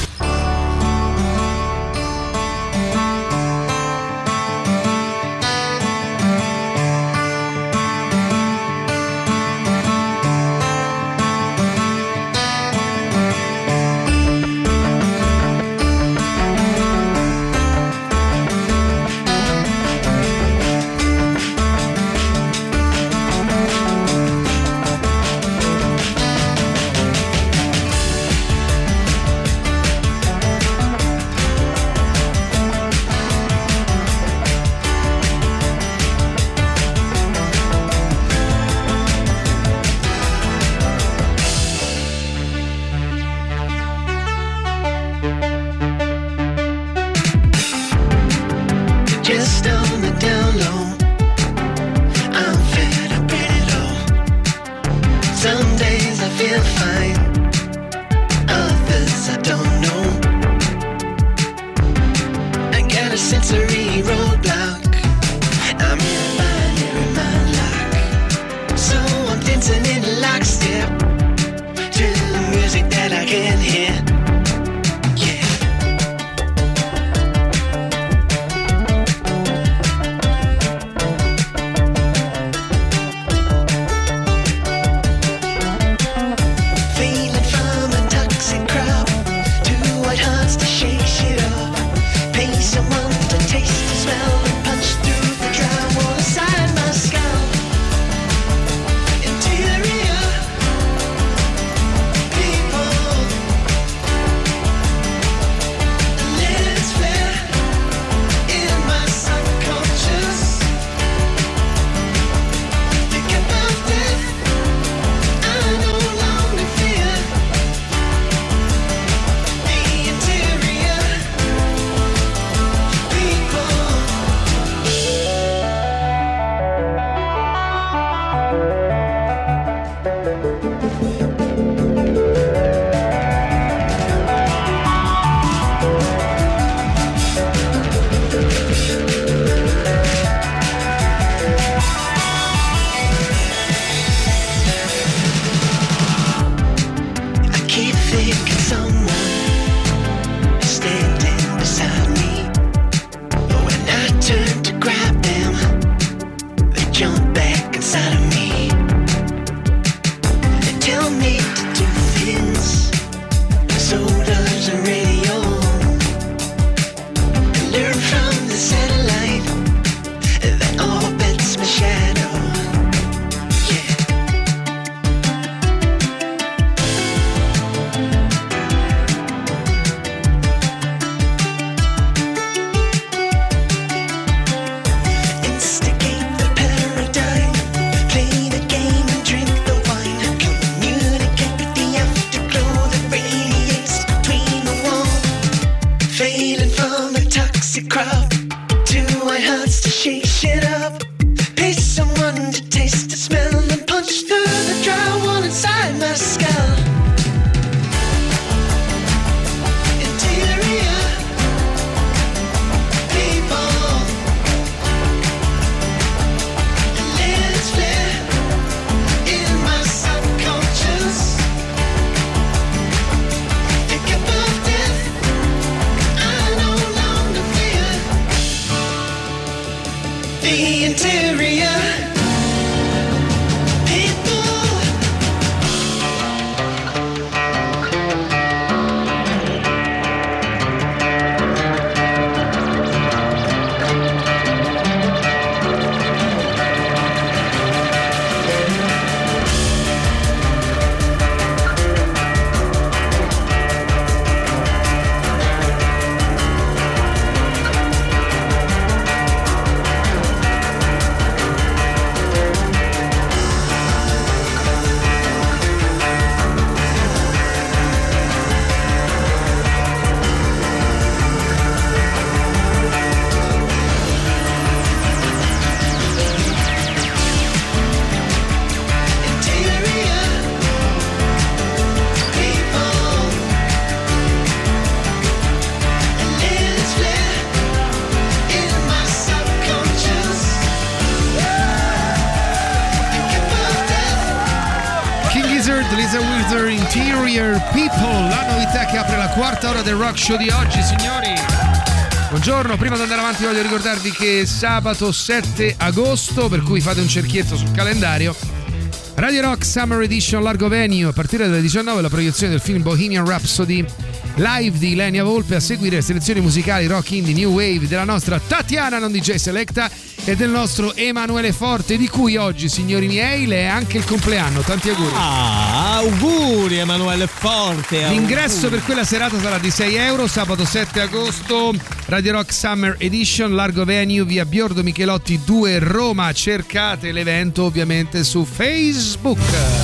Lisa Wheeler, Interior People, la novità che apre la quarta ora del rock show di oggi, signori. Buongiorno, prima di andare avanti voglio ricordarvi che sabato 7 agosto, per cui fate un cerchietto sul calendario, Radio Rock Summer Edition Largo Venue, a partire dalle 19 la proiezione del film Bohemian Rhapsody, live di Ilenia Volpe, a seguire le selezioni musicali rock indie new wave della nostra Tatiana non DJ Selecta e del nostro Emanuele Forte, di cui oggi, signori miei, le è anche il compleanno. Tanti auguri. Auguri Emanuele Forte. L'ingresso per quella serata sarà di €6, sabato 7 agosto, Radio Rock Summer Edition Largo Venue, via Biordo Michelotti 2, Roma. Cercate l'evento ovviamente su Facebook.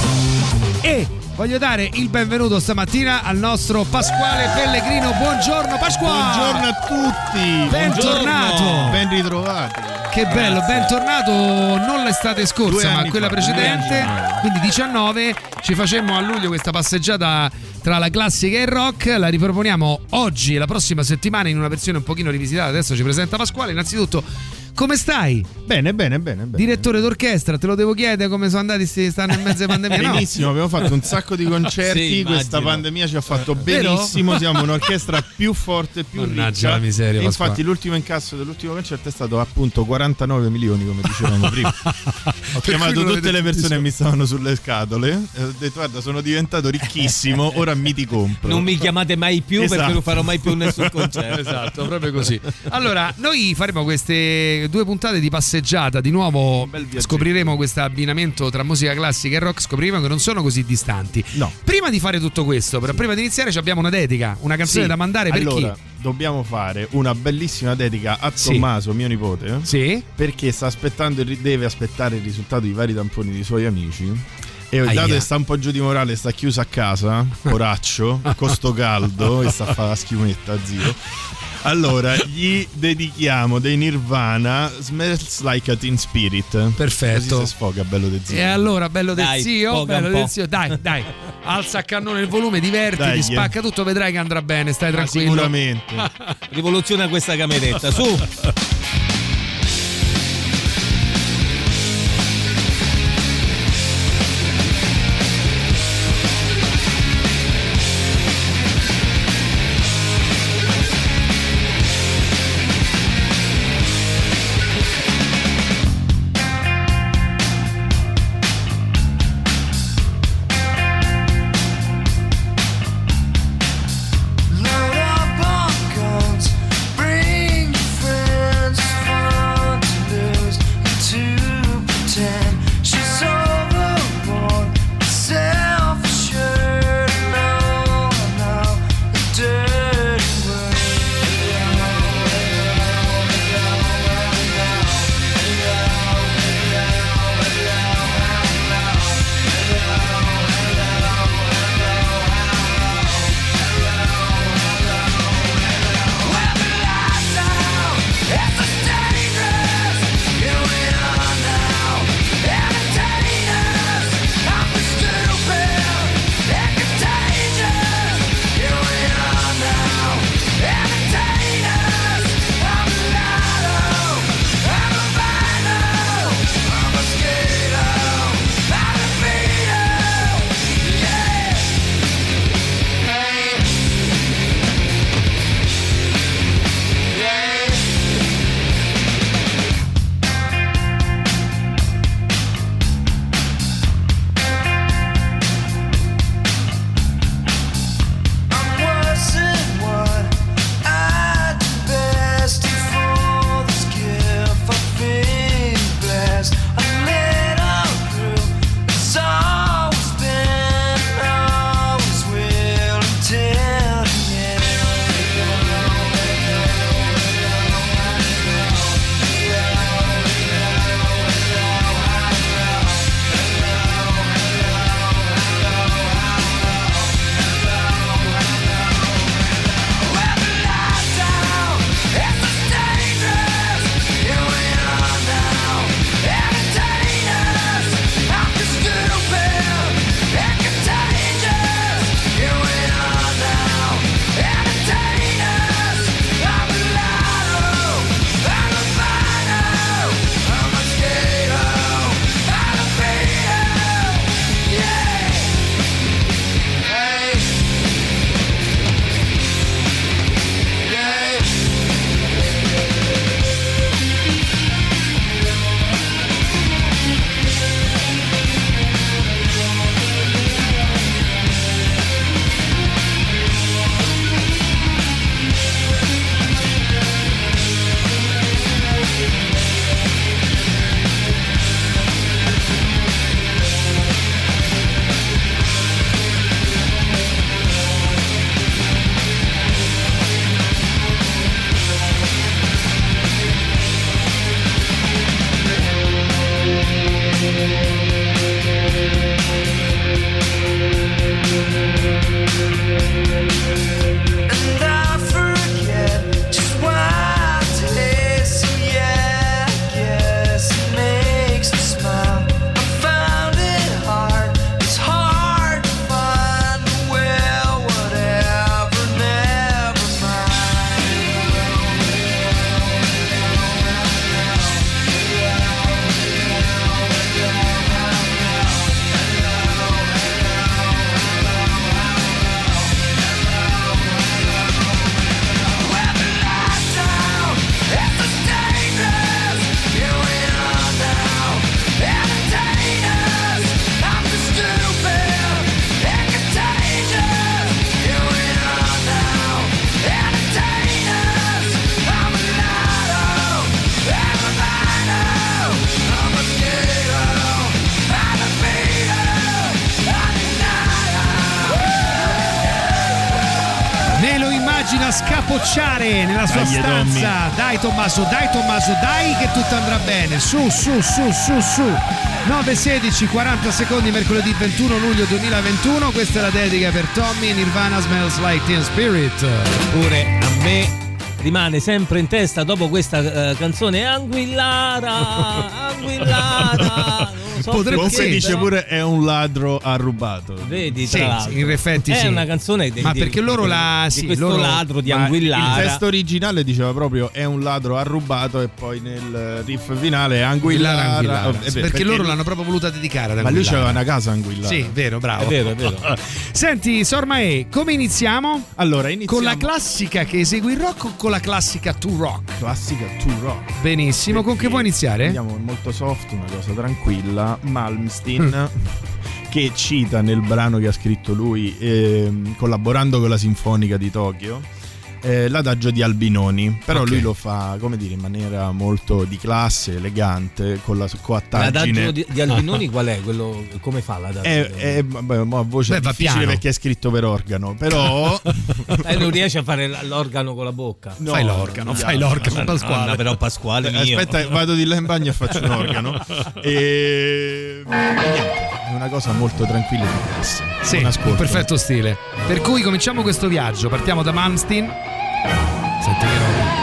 E voglio dare il benvenuto stamattina al nostro Pasquale Pellegrino. Buongiorno Pasquale. Buongiorno a tutti. Bentornato. Buongiorno. Ben ritrovati. Che bello, bentornato non l'estate scorsa ma quella precedente, quindi 19. Ci facemmo a luglio questa passeggiata tra la classica e il rock, la riproponiamo oggi e la prossima settimana in una versione un pochino rivisitata. Adesso ci presenta Pasquale. Innanzitutto, come stai? Bene. Direttore d'orchestra, te lo devo chiedere come sono andati, stanno in mezzo alla pandemia. Benissimo, abbiamo fatto un sacco di concerti, sì, questa pandemia ci ha fatto benissimo. Vero? Siamo un'orchestra più forte, più Mannaggia ricca. la miseria, e infatti Pasquale. l'ultimo incasso dell'ultimo concerto è stato appunto 49 milioni, come dicevamo prima. Ho chiamato tutte le persone che mi stavano sulle scatole e ho detto: guarda, sono diventato ricchissimo, ora mi ti compro. Non mi chiamate mai più, Esatto. perché non farò mai più nessun concerto. Esatto, proprio così. Allora, noi faremo queste 2 puntate di passeggiata. Di nuovo scopriremo questo abbinamento tra musica classica e rock. Scopriremo che non sono così distanti. No. Prima di fare tutto questo, però, prima di iniziare, abbiamo una dedica, una canzone da mandare per allora, chi? Dobbiamo fare una bellissima dedica a Sì. Tommaso, mio nipote. Sì. Perché deve aspettare il risultato di vari tamponi dei suoi amici. E Aia. dato che sta un po' giù di morale, sta chiuso a casa, poraccio, con sto caldo, e sta a fare la schimetta, zio. Allora, gli dedichiamo dei Nirvana, Smells Like a Teen Spirit. Perfetto. Così si sfoga, bello de zio. E allora, bello del Dai, zio, sfoga bello un del po'. zio. Dai, alza a cannone il volume, divertiti, Dai, spacca tutto, vedrai che andrà bene, stai tranquillo. Sicuramente. Rivoluziona questa cameretta, su. Load up on guns, bring your friends. scapocciare nella sua Dai, stanza. Dai Tommaso, dai che tutto andrà bene. Su. 9:16, 40 secondi, mercoledì 21 luglio 2021. Questa è la dedica per Tommy e Nirvana, Smells Like Teen Spirit. Pure a me rimane sempre in testa dopo questa canzone Anguillara. Comunque dice pure è un ladro arrubato. Vedi, sì, in effetti è una canzone ma perché loro di questo ladro di Anguillara. Il testo originale diceva proprio è un ladro arrubato e poi nel riff finale è Anguillara. Perché loro l'hanno proprio voluta dedicare ad Anguillara. Ma lui c'aveva una casa Anguillara. Sì, vero, bravo. È vero. Senti, Sormae, come iniziamo? Allora, iniziamo con la classica che esegue il rock o con la classica to rock? Classica to rock. Benissimo, perché con che vuoi iniziare? Andiamo molto soft, una cosa tranquilla. Malmsteen che cita nel brano che ha scritto lui collaborando con la Sinfonica di Tokyo l'adagio di Albinoni, però lui lo fa, come dire, in maniera molto di classe, elegante, con la coattaggine. L'adagio di Albinoni qual è? Quello, come fa l'adagio? A voce difficile perché è scritto per organo, però non riesce a fare l'organo con la bocca. No, fai l'organo Pasquale. No, però Pasquale mio. Aspetta, vado di là in bagno e faccio un organo. Niente, è una cosa molto tranquilla e di classe. Sì, in perfetto stile. Per cui cominciamo questo viaggio, partiamo da Malmsteen. Senti che roba.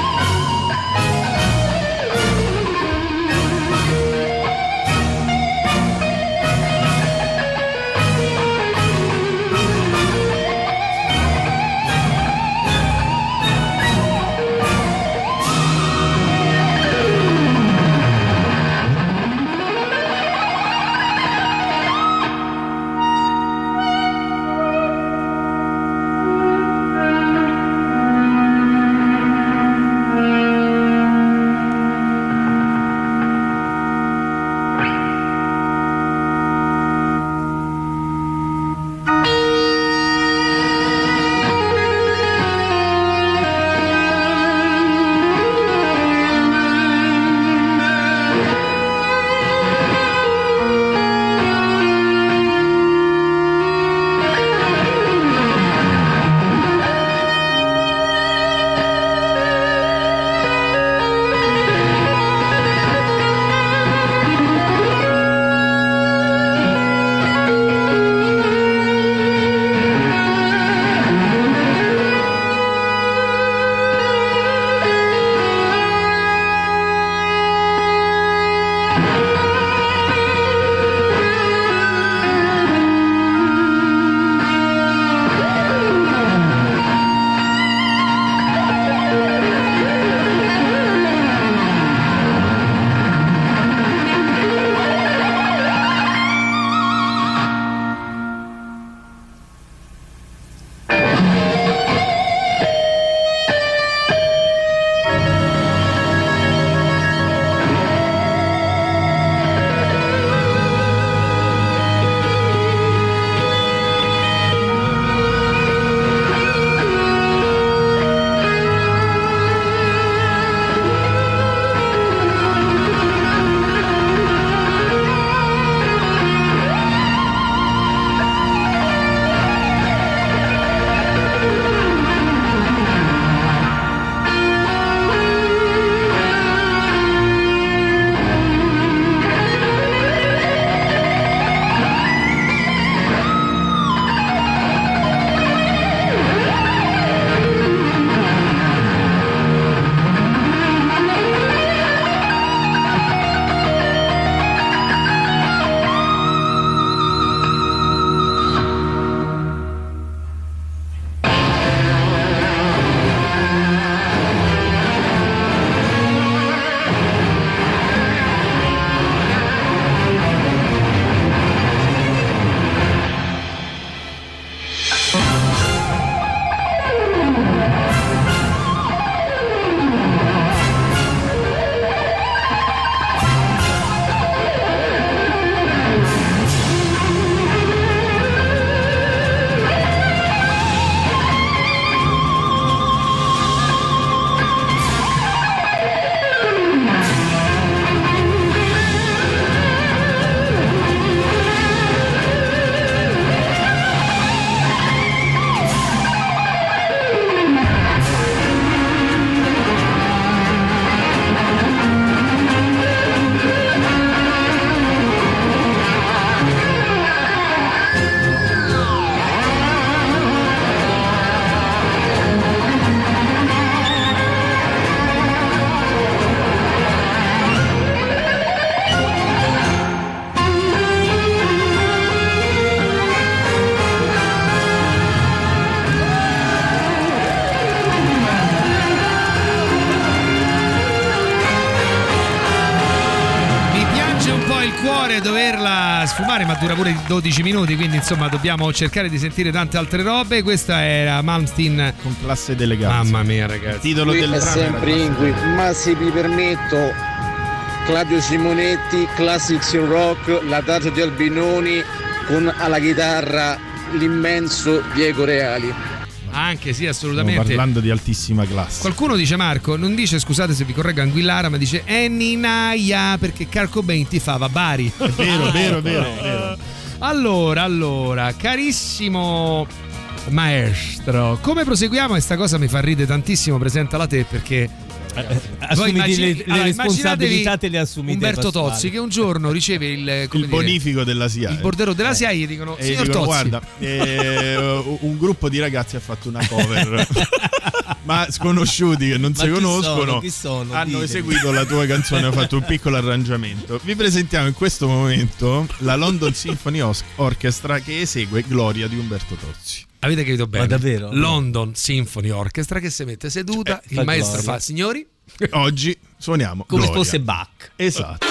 ho il cuore a doverla sfumare, ma dura pure 12 minuti, quindi insomma dobbiamo cercare di sentire tante altre robe. Questa era Malmsteen con classe ed eleganza. Mamma mia, ragazzi. Il titolo del è brano sempre Ingui, ma se vi permetto, Claudio Simonetti, Classics in Rock, l'adagio di Albinoni con alla chitarra l'immenso Diego Reali. Anche sì, assolutamente. Stiamo parlando di altissima classe. Qualcuno dice, Marco, non dice, scusate se vi correggo, Anguillara, ma dice Ninaia perché Kurt Cobain tifava Bari. È vero. Allora, carissimo maestro, come proseguiamo? E sta cosa mi fa ridere tantissimo, presentala te, perché assumiti le responsabilità, te le assumite Umberto Tozzi, che un giorno riceve il bonifico della SIAE, il bordello della SIAE, gli dicono signor Tozzi, guarda, un gruppo di ragazzi ha fatto una cover ma sconosciuti che non si conoscono hanno eseguito la tua canzone, ha fatto un piccolo arrangiamento. Vi presentiamo in questo momento la London Symphony Orchestra che esegue Gloria di Umberto Tozzi. Avete capito bene? Ma davvero? London Symphony Orchestra che si mette seduta, il maestro fa, signori, oggi suoniamo come Gloria. se fosse Bach. Esatto.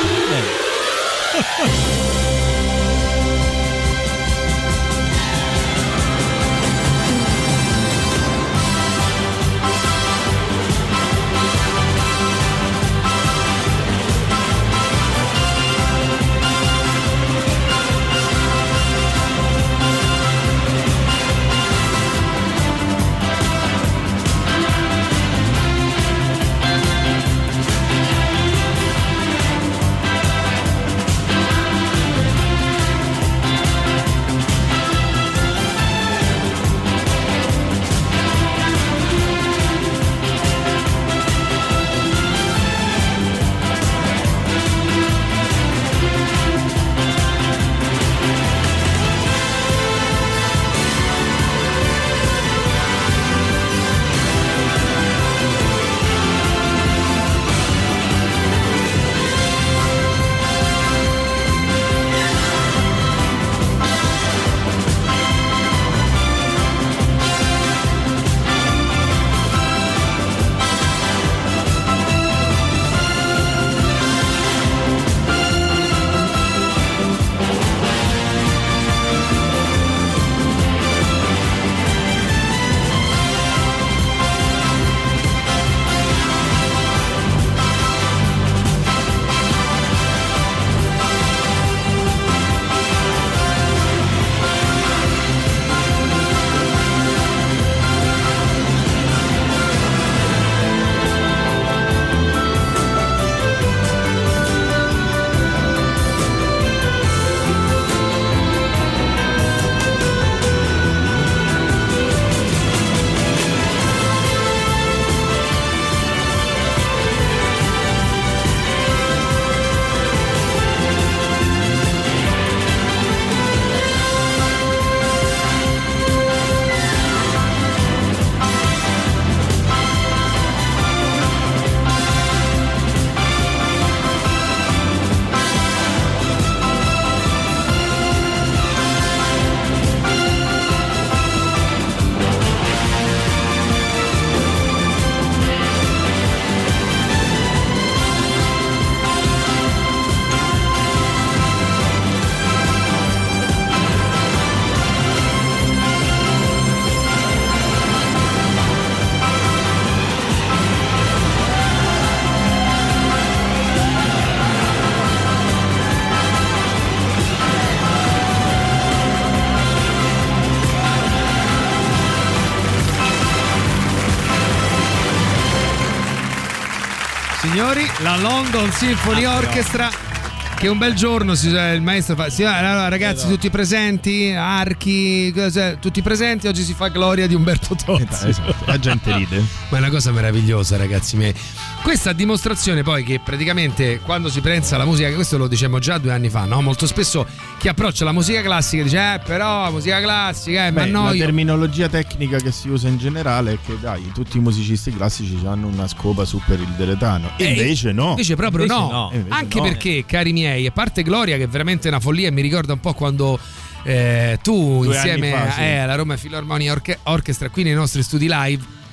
Signori, la London Symphony Orchestra, che un bel giorno il maestro fa, allora ragazzi tutti presenti, archi, tutti presenti, oggi si fa Gloria di Umberto Tozzi. Esatto. La gente ride. Ma è una cosa meravigliosa, ragazzi miei. Questa dimostrazione poi che praticamente quando si pensa alla musica, questo lo dicevamo già 2 anni fa, no? Molto spesso chi approccia la musica classica dice però la musica classica ma no, la terminologia tecnica che si usa in generale è che tutti i musicisti classici hanno una scopa su per il diletano, invece no, invece proprio no. Invece anche perché, cari miei, a parte Gloria che è veramente una follia, e mi ricorda un po' quando tu 2 insieme anni fa, sì, alla Roma Philharmonia Orchestra qui nei nostri studi live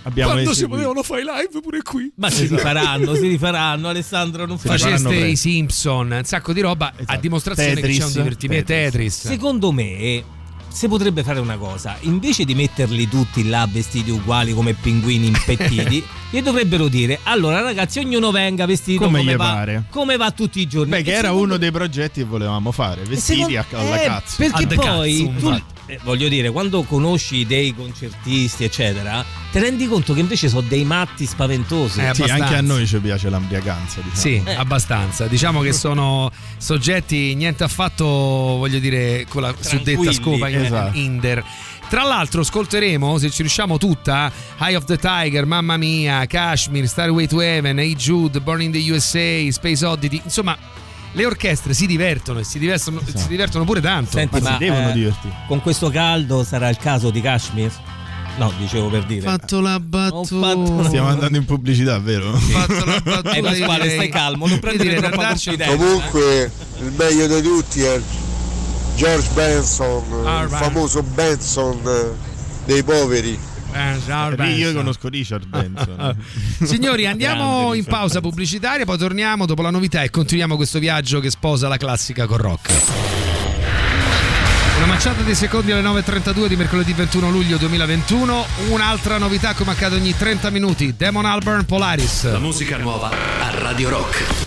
Quando si potevano fare i live pure qui. Ma si rifaranno, Alessandro, non faceste i Simpson, un sacco di roba, a dimostrazione Tetris, che c'è un divertimento. Tetris. Secondo me si potrebbe fare una cosa: invece di metterli tutti là vestiti uguali come pinguini impettiti, gli dovrebbero dire: allora ragazzi, ognuno venga vestito come va tutti i giorni. Beh, che era uno dei progetti che volevamo fare, vestiti alla cazzo. Perché poi tu, voglio dire, quando conosci dei concertisti eccetera, ti rendi conto che invece sono dei matti spaventosi. Sì, anche a noi ci piace l'ambriacanza, diciamo. Sì, abbastanza. Diciamo che sono soggetti niente affatto, voglio dire, con la suddetta scopa Inder. Tra l'altro ascolteremo, se ci riusciamo tutta, Eye of the Tiger, Mamma Mia, Kashmir, Starway to Heaven, Hey Jude, Born in the USA, Space Oddity, insomma le orchestre si divertono e si divertono pure tanto. Senti, ma si devono divertire. Con questo caldo sarà il caso di Kashmir? No, dicevo per dire. Fatto la battuta. Stiamo andando in pubblicità, vero? Fatto la battuta. Pasquale, stai calmo, non prendere troppa confidenza. Comunque il meglio di tutti è George Benson, il famoso Benson dei poveri. Io conosco Richard Benson. Signori, andiamo in pausa pubblicitaria, poi torniamo dopo la novità e continuiamo questo viaggio che sposa la classica con rock. Una manciata di secondi alle 9.32 di mercoledì 21 luglio 2021. Un'altra novità come accade ogni 30 minuti: Damon Albarn, Polaris. La musica nuova a Radio Rock.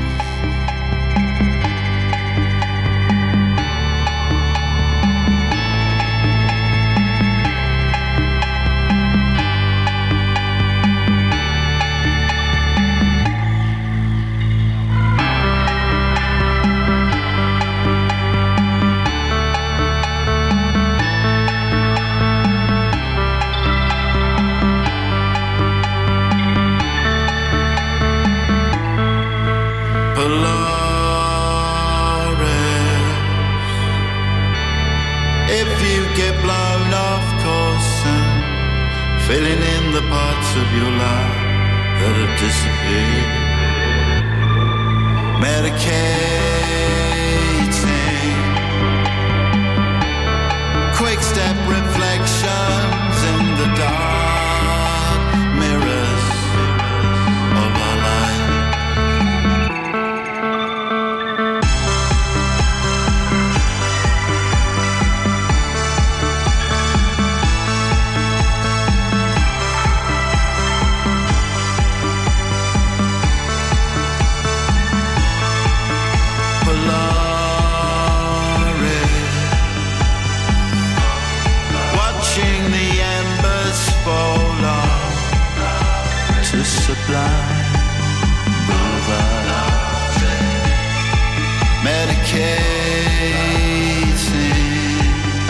Filling in the parts of your life that have disappeared. Medicating. Quick step reflections in the dark mirrors of our life. Sublime Boulevard, medicating,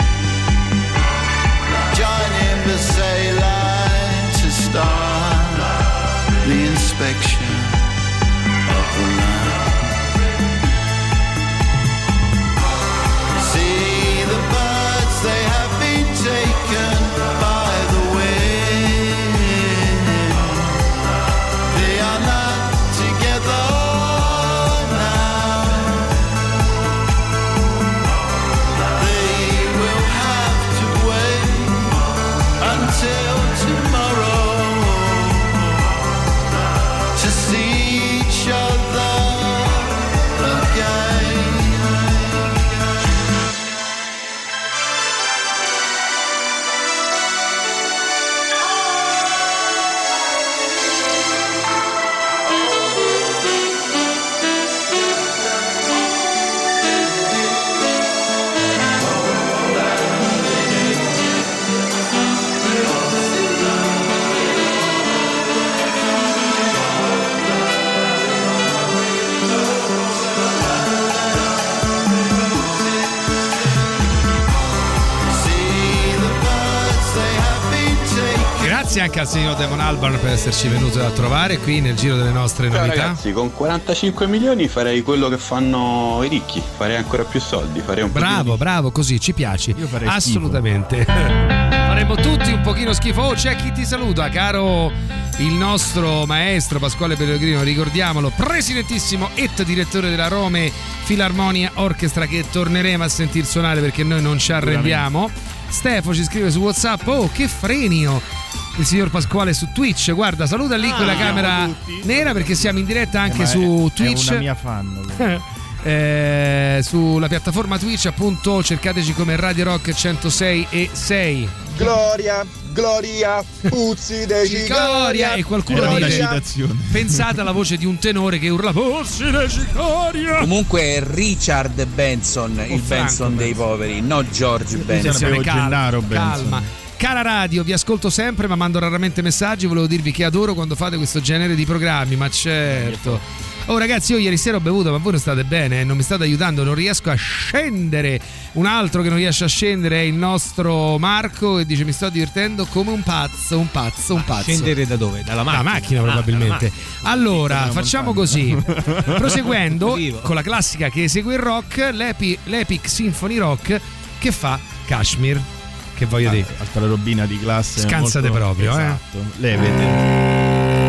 joining the saline to start the inspection of the land. See the birds, they have been taken by the wind. Grazie anche al signor Damon Albarn per esserci venuto a trovare qui nel giro delle nostre novità. Ragazzi, con 45 milioni farei quello che fanno i ricchi, farei ancora più soldi, farei un bravo, così ci piaci. Io farei assolutamente. Faremo tutti un pochino schifo. Oh, c'è chi ti saluta, caro il nostro maestro Pasquale Pellegrino, ricordiamolo, presidentissimo e direttore della Rome Filarmonia Orchestra, che torneremo a sentir suonare perché noi non ci arrendiamo. Stefano ci scrive su WhatsApp: oh, che frenio! il signor Pasquale su Twitch. Guarda, saluta lì quella camera nera perché siamo in diretta anche su Twitch. È una mia fan. Sulla piattaforma Twitch, appunto, cercateci come Radio Rock 106.6. Gloria, puzzi de cicoria. E qualcuno dice: pensate alla voce di un tenore che urla puzzi de cicoria. Comunque è Richard Benson, il Benson dei poveri, no George Benson. Calma. Cara radio, vi ascolto sempre ma mando raramente messaggi. Volevo dirvi che adoro quando fate questo genere di programmi. Ma certo. Oh ragazzi, io ieri sera ho bevuto, ma voi non state bene, non mi state aiutando, non riesco a scendere. Un altro che non riesce a scendere è il nostro Marco e dice: mi sto divertendo come un pazzo. Scendere da dove? Dalla macchina probabilmente. Allora, facciamo così. Proseguendo con la classica che esegue il rock, l'Epic Symphony Rock che fa Kashmir. Che voglio dire? Altra robina di classe. Scansate molto, proprio, esatto. Lei vede.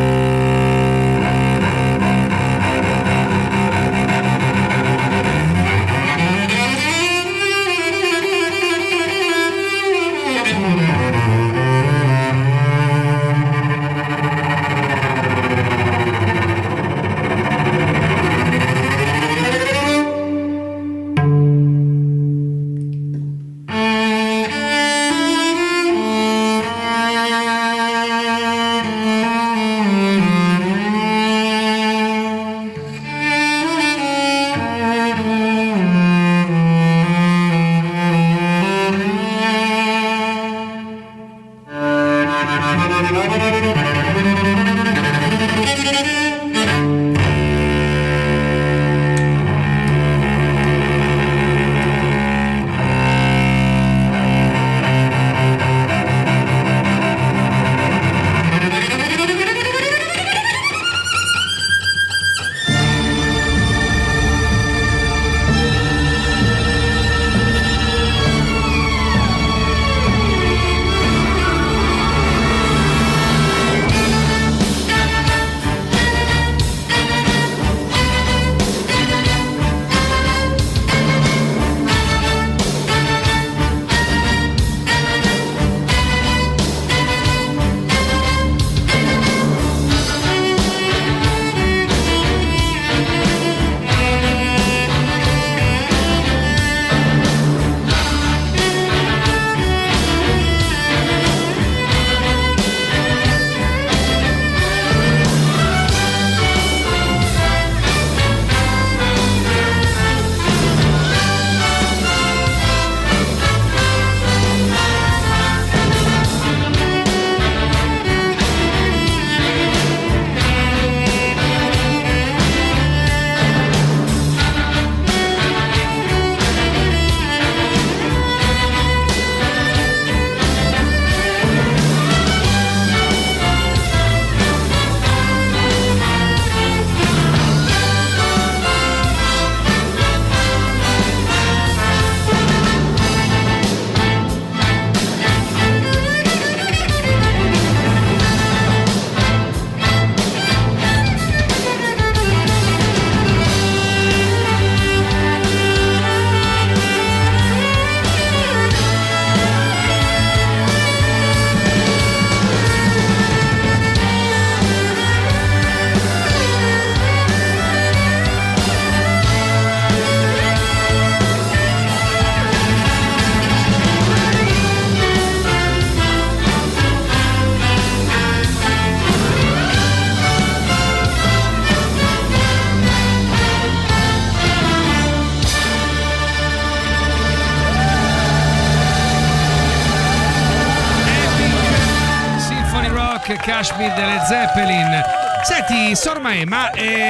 Kashmir delle Zeppelin. Senti, Sormae, ma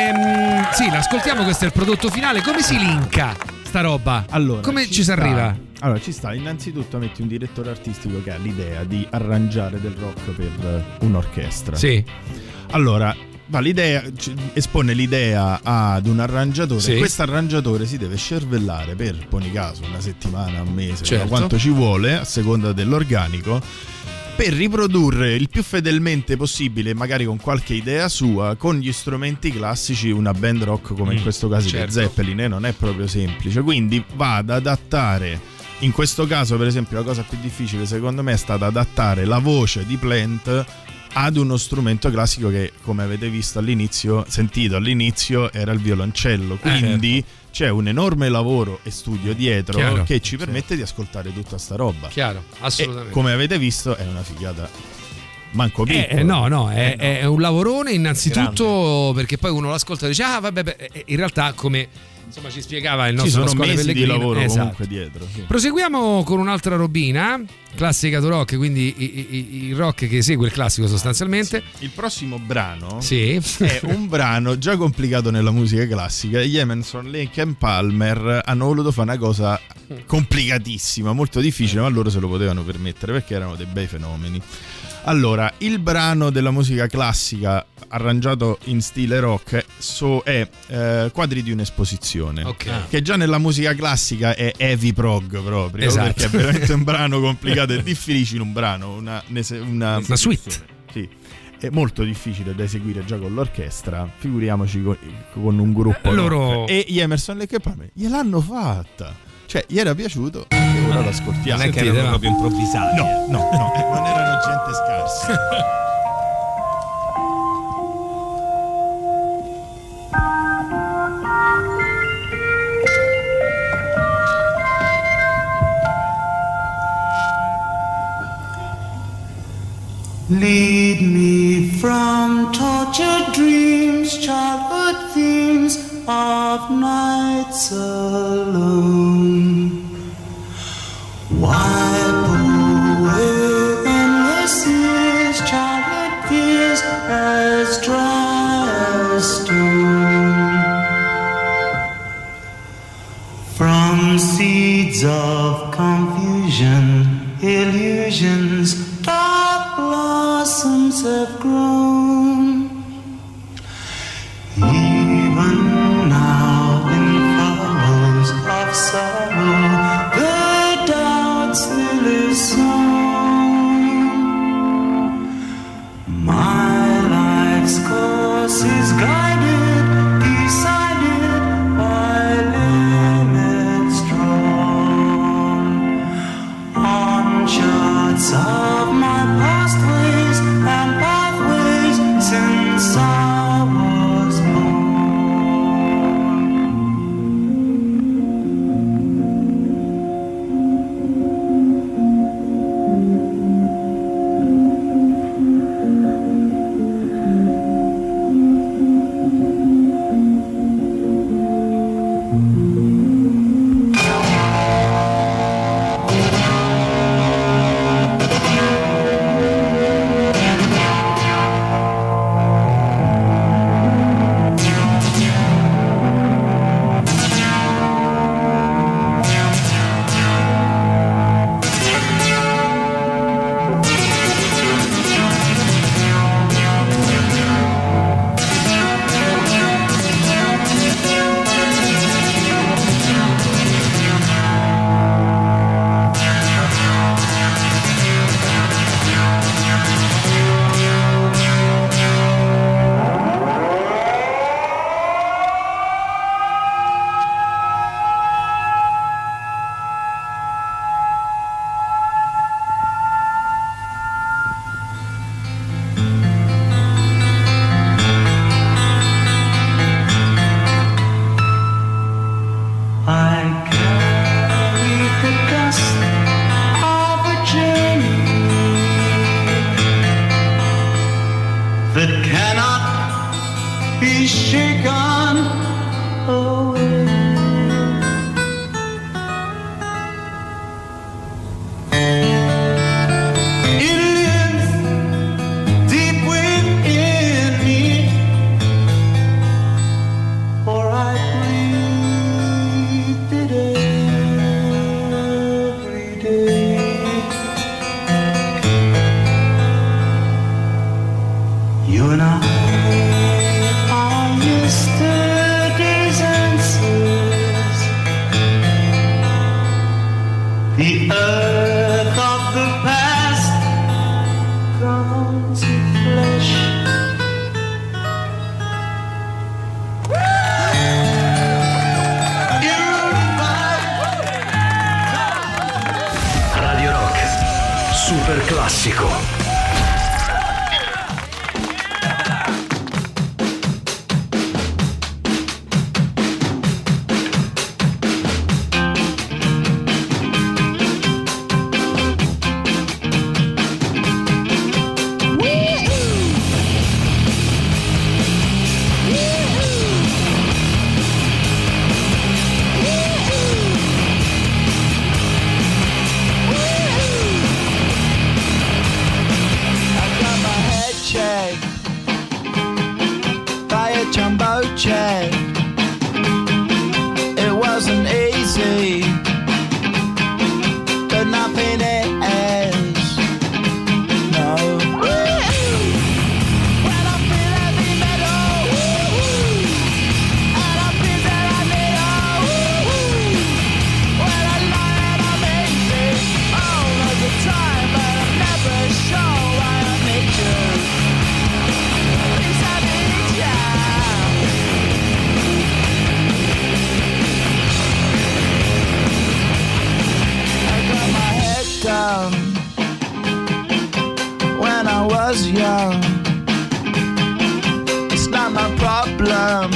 sì, l'ascoltiamo, questo è il prodotto finale. Come si linka sta roba? Allora, come ci si arriva? Allora, ci sta, innanzitutto metti un direttore artistico che ha l'idea di arrangiare del rock per un'orchestra. Sì. Allora, l'idea, espone l'idea ad un arrangiatore, sì. Questo arrangiatore si deve scervellare per, poni caso, una settimana, un mese, certo, quanto ci vuole, a seconda dell'organico, per riprodurre il più fedelmente possibile, magari con qualche idea sua, con gli strumenti classici, una band rock come in questo caso, certo, di Zeppelin, non è proprio semplice. Quindi va ad adattare In questo caso, per esempio, la cosa più difficile secondo me è stata adattare la voce di Plant ad uno strumento classico che, come avete visto sentito all'inizio, era il violoncello. Quindi c'è un enorme lavoro e studio dietro che ci permette di ascoltare tutta sta roba. Chiaro, assolutamente. E, come avete visto, è una figata. Manco piccolo. È un lavorone innanzitutto, perché poi uno l'ascolta e dice in realtà, come insomma ci spiegava il nostro Pasquale Pellegrino, di lavoro comunque dietro. Sì. Proseguiamo con un'altra robina, classica rock, quindi il rock che segue il classico sostanzialmente. Sì. Il prossimo brano è un brano già complicato nella musica classica. Gli Emerson, Lake and Palmer hanno voluto fare una cosa complicatissima, molto difficile, ma loro se lo potevano permettere perché erano dei bei fenomeni. Allora, il brano della musica classica arrangiato in stile rock è Quadri di un'esposizione, che già nella musica classica è heavy prog proprio, perché è veramente un brano complicato e difficile, un brano, una suite. Sì. È molto difficile da eseguire già con l'orchestra, figuriamoci con un gruppo rock. E gli Emerson Lake and Palmer gliel'hanno fatta. Cioè, gli era piaciuto e ora l'ascoltiamo. Non è che erano proprio improvvisati. No, non erano gente scarsa. Lead me from tortured dreams, childhood themes of nights alone. Wipe away endless years, childhood tears as dry as stone. From seeds of confusion, illusions, dark blossoms have grown. Even now in furrows of sorrow, the doubt still is sown. My life's course is guided, decided by limits drawn on charts of my past ways and pathways since I was born. You and I are yesterday. classico. check. It wasn't easy, but nothing is. No. When I feel heavy metal, and I feel that I need when I lie and I'm easy all of the time, but I'm never sure why I need you. Because I need you. Down when I was young. It's not my problem.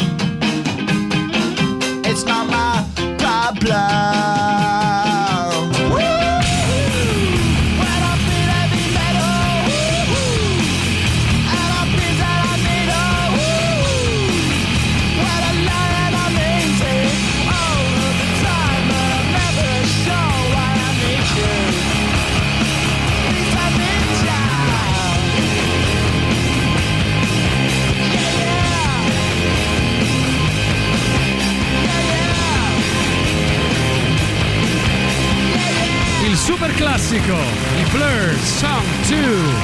It's not my problem. When I feel heavy metal, and I feel that I need when I lie and I'm easy all of the time, but I'm never sure why I need you. Il super classico, i Blur, Song 2.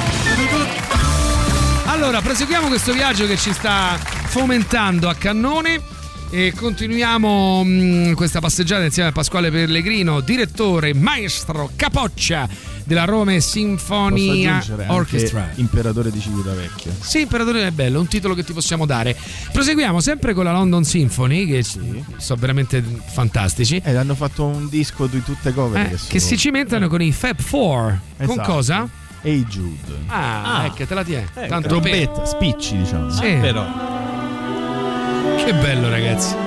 Allora, proseguiamo questo viaggio che ci sta fomentando a cannone e continuiamo questa passeggiata insieme a Pasquale Pellegrino, direttore, maestro, capoccia della Rome Sinfonia Orchestra. Imperatore di Civitavecchia. Sì, Imperatore è bello, un titolo che ti possiamo dare. Proseguiamo sempre con la London Symphony, che sono veramente fantastici. Hanno fatto un disco di tutte cover che si cimentano con i Fab Four. Esatto. Con cosa? Hey Jude. Ecco, te la tieni. Tanto trombetta, spicci, diciamo. Sì. Però. Che bello, ragazzi.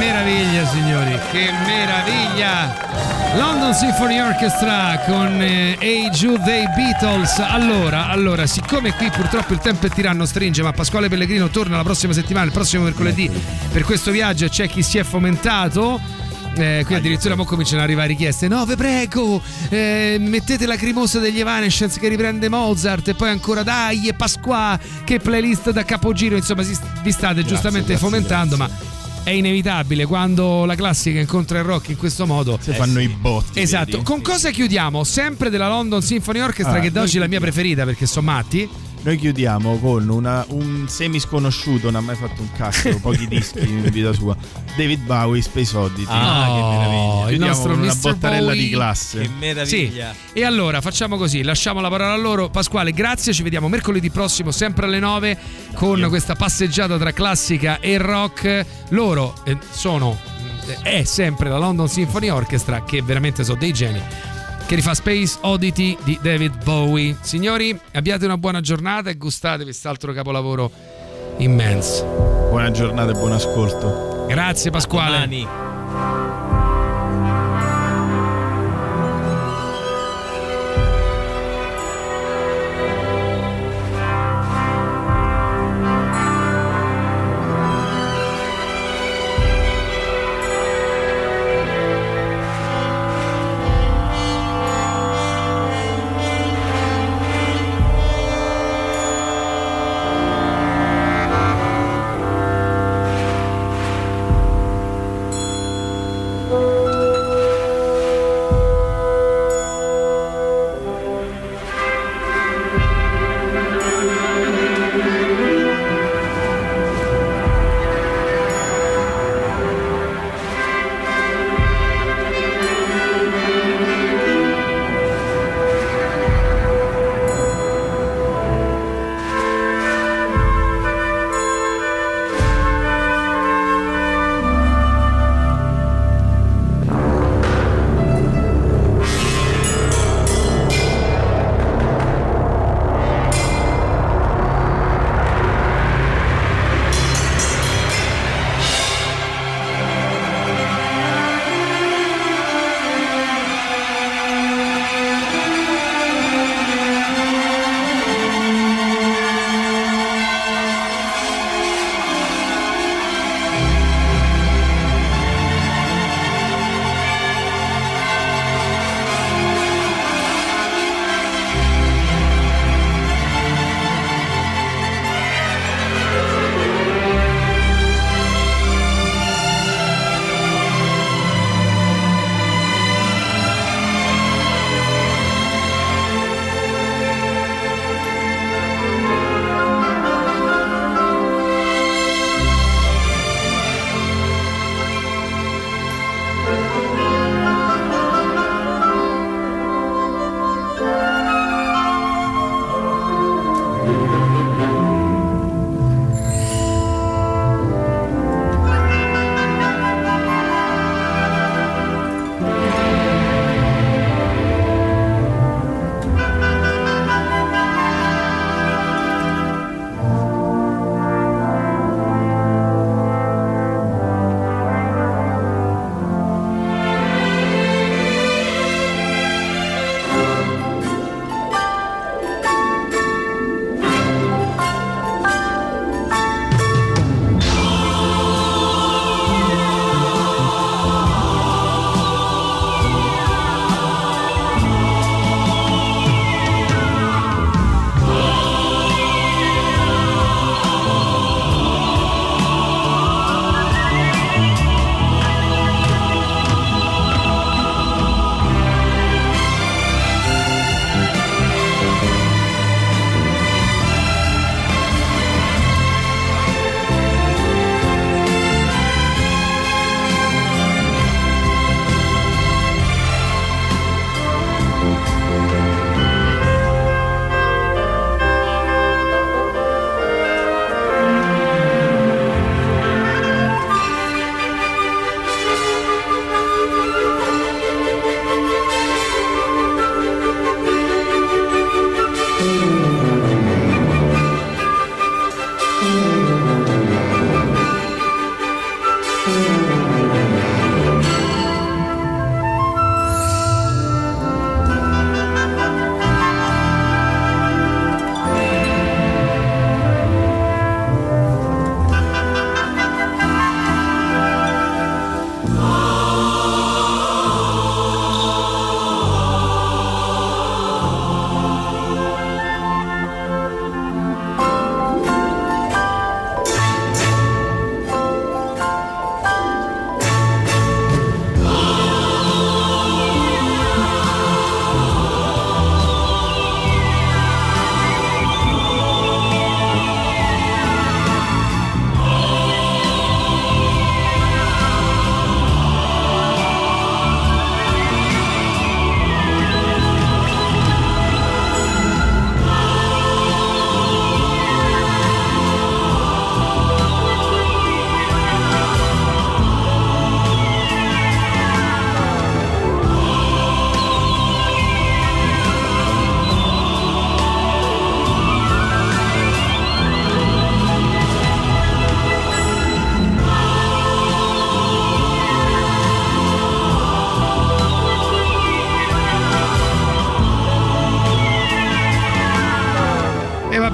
meraviglia, signori, che meraviglia! London Symphony Orchestra con Hey Jude dei Beatles. Allora, siccome qui purtroppo il tempo è tiranno, stringe, ma Pasquale Pellegrino torna la prossima settimana, il prossimo mercoledì, per questo viaggio, c'è chi si è fomentato. Qui addirittura mo cominciano ad arrivare richieste. No, ve prego, mettete la Lacrimosa degli Evanescence che riprende Mozart, e poi ancora dai e Pasqua, che playlist da capogiro. Insomma, vi state giustamente fomentando, ma è inevitabile quando la classica incontra il rock in questo modo. Si fanno i botti. Esatto. Vedi? Con cosa chiudiamo? Sempre della London Symphony Orchestra, che da oggi è la mia preferita perché sono matti. Noi chiudiamo con un semi sconosciuto, non ha mai fatto un cazzo, pochi dischi in vita sua. David Bowie, Space Oddity. Che meraviglia. Il nostro una Mr. bottarella Bowie. di classe. Che meraviglia. Sì. E allora facciamo così, lasciamo la parola a loro. Pasquale, grazie, ci vediamo mercoledì prossimo sempre alle 9 con questa passeggiata tra classica e rock. Loro è sempre la London Symphony Orchestra, che veramente sono dei geni, che rifà Space Oddity di David Bowie. Signori, abbiate una buona giornata e gustatevi quest'altro capolavoro immenso. Buona giornata e buon ascolto. Grazie Pasquale. A domani.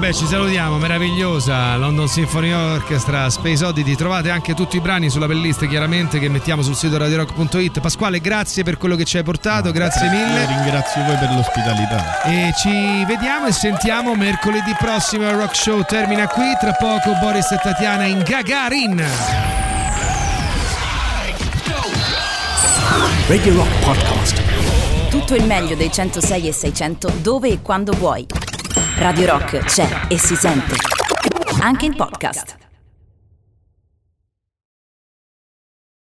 Vabbè, ci salutiamo, meravigliosa London Symphony Orchestra, Space Oddity. Trovate anche tutti i brani sulla playlist, chiaramente, che mettiamo sul sito radiorock.it. Pasquale, grazie per quello che ci hai portato, grazie mille. Ringrazio voi per l'ospitalità. E ci vediamo e sentiamo mercoledì prossimo. Il Rock Show termina qui, tra poco Boris e Tatiana in Gagarin. Radio Rock Podcast. Tutto il meglio dei 106 e 600 dove e quando vuoi. Radio Rock c'è e si sente. Anche in podcast.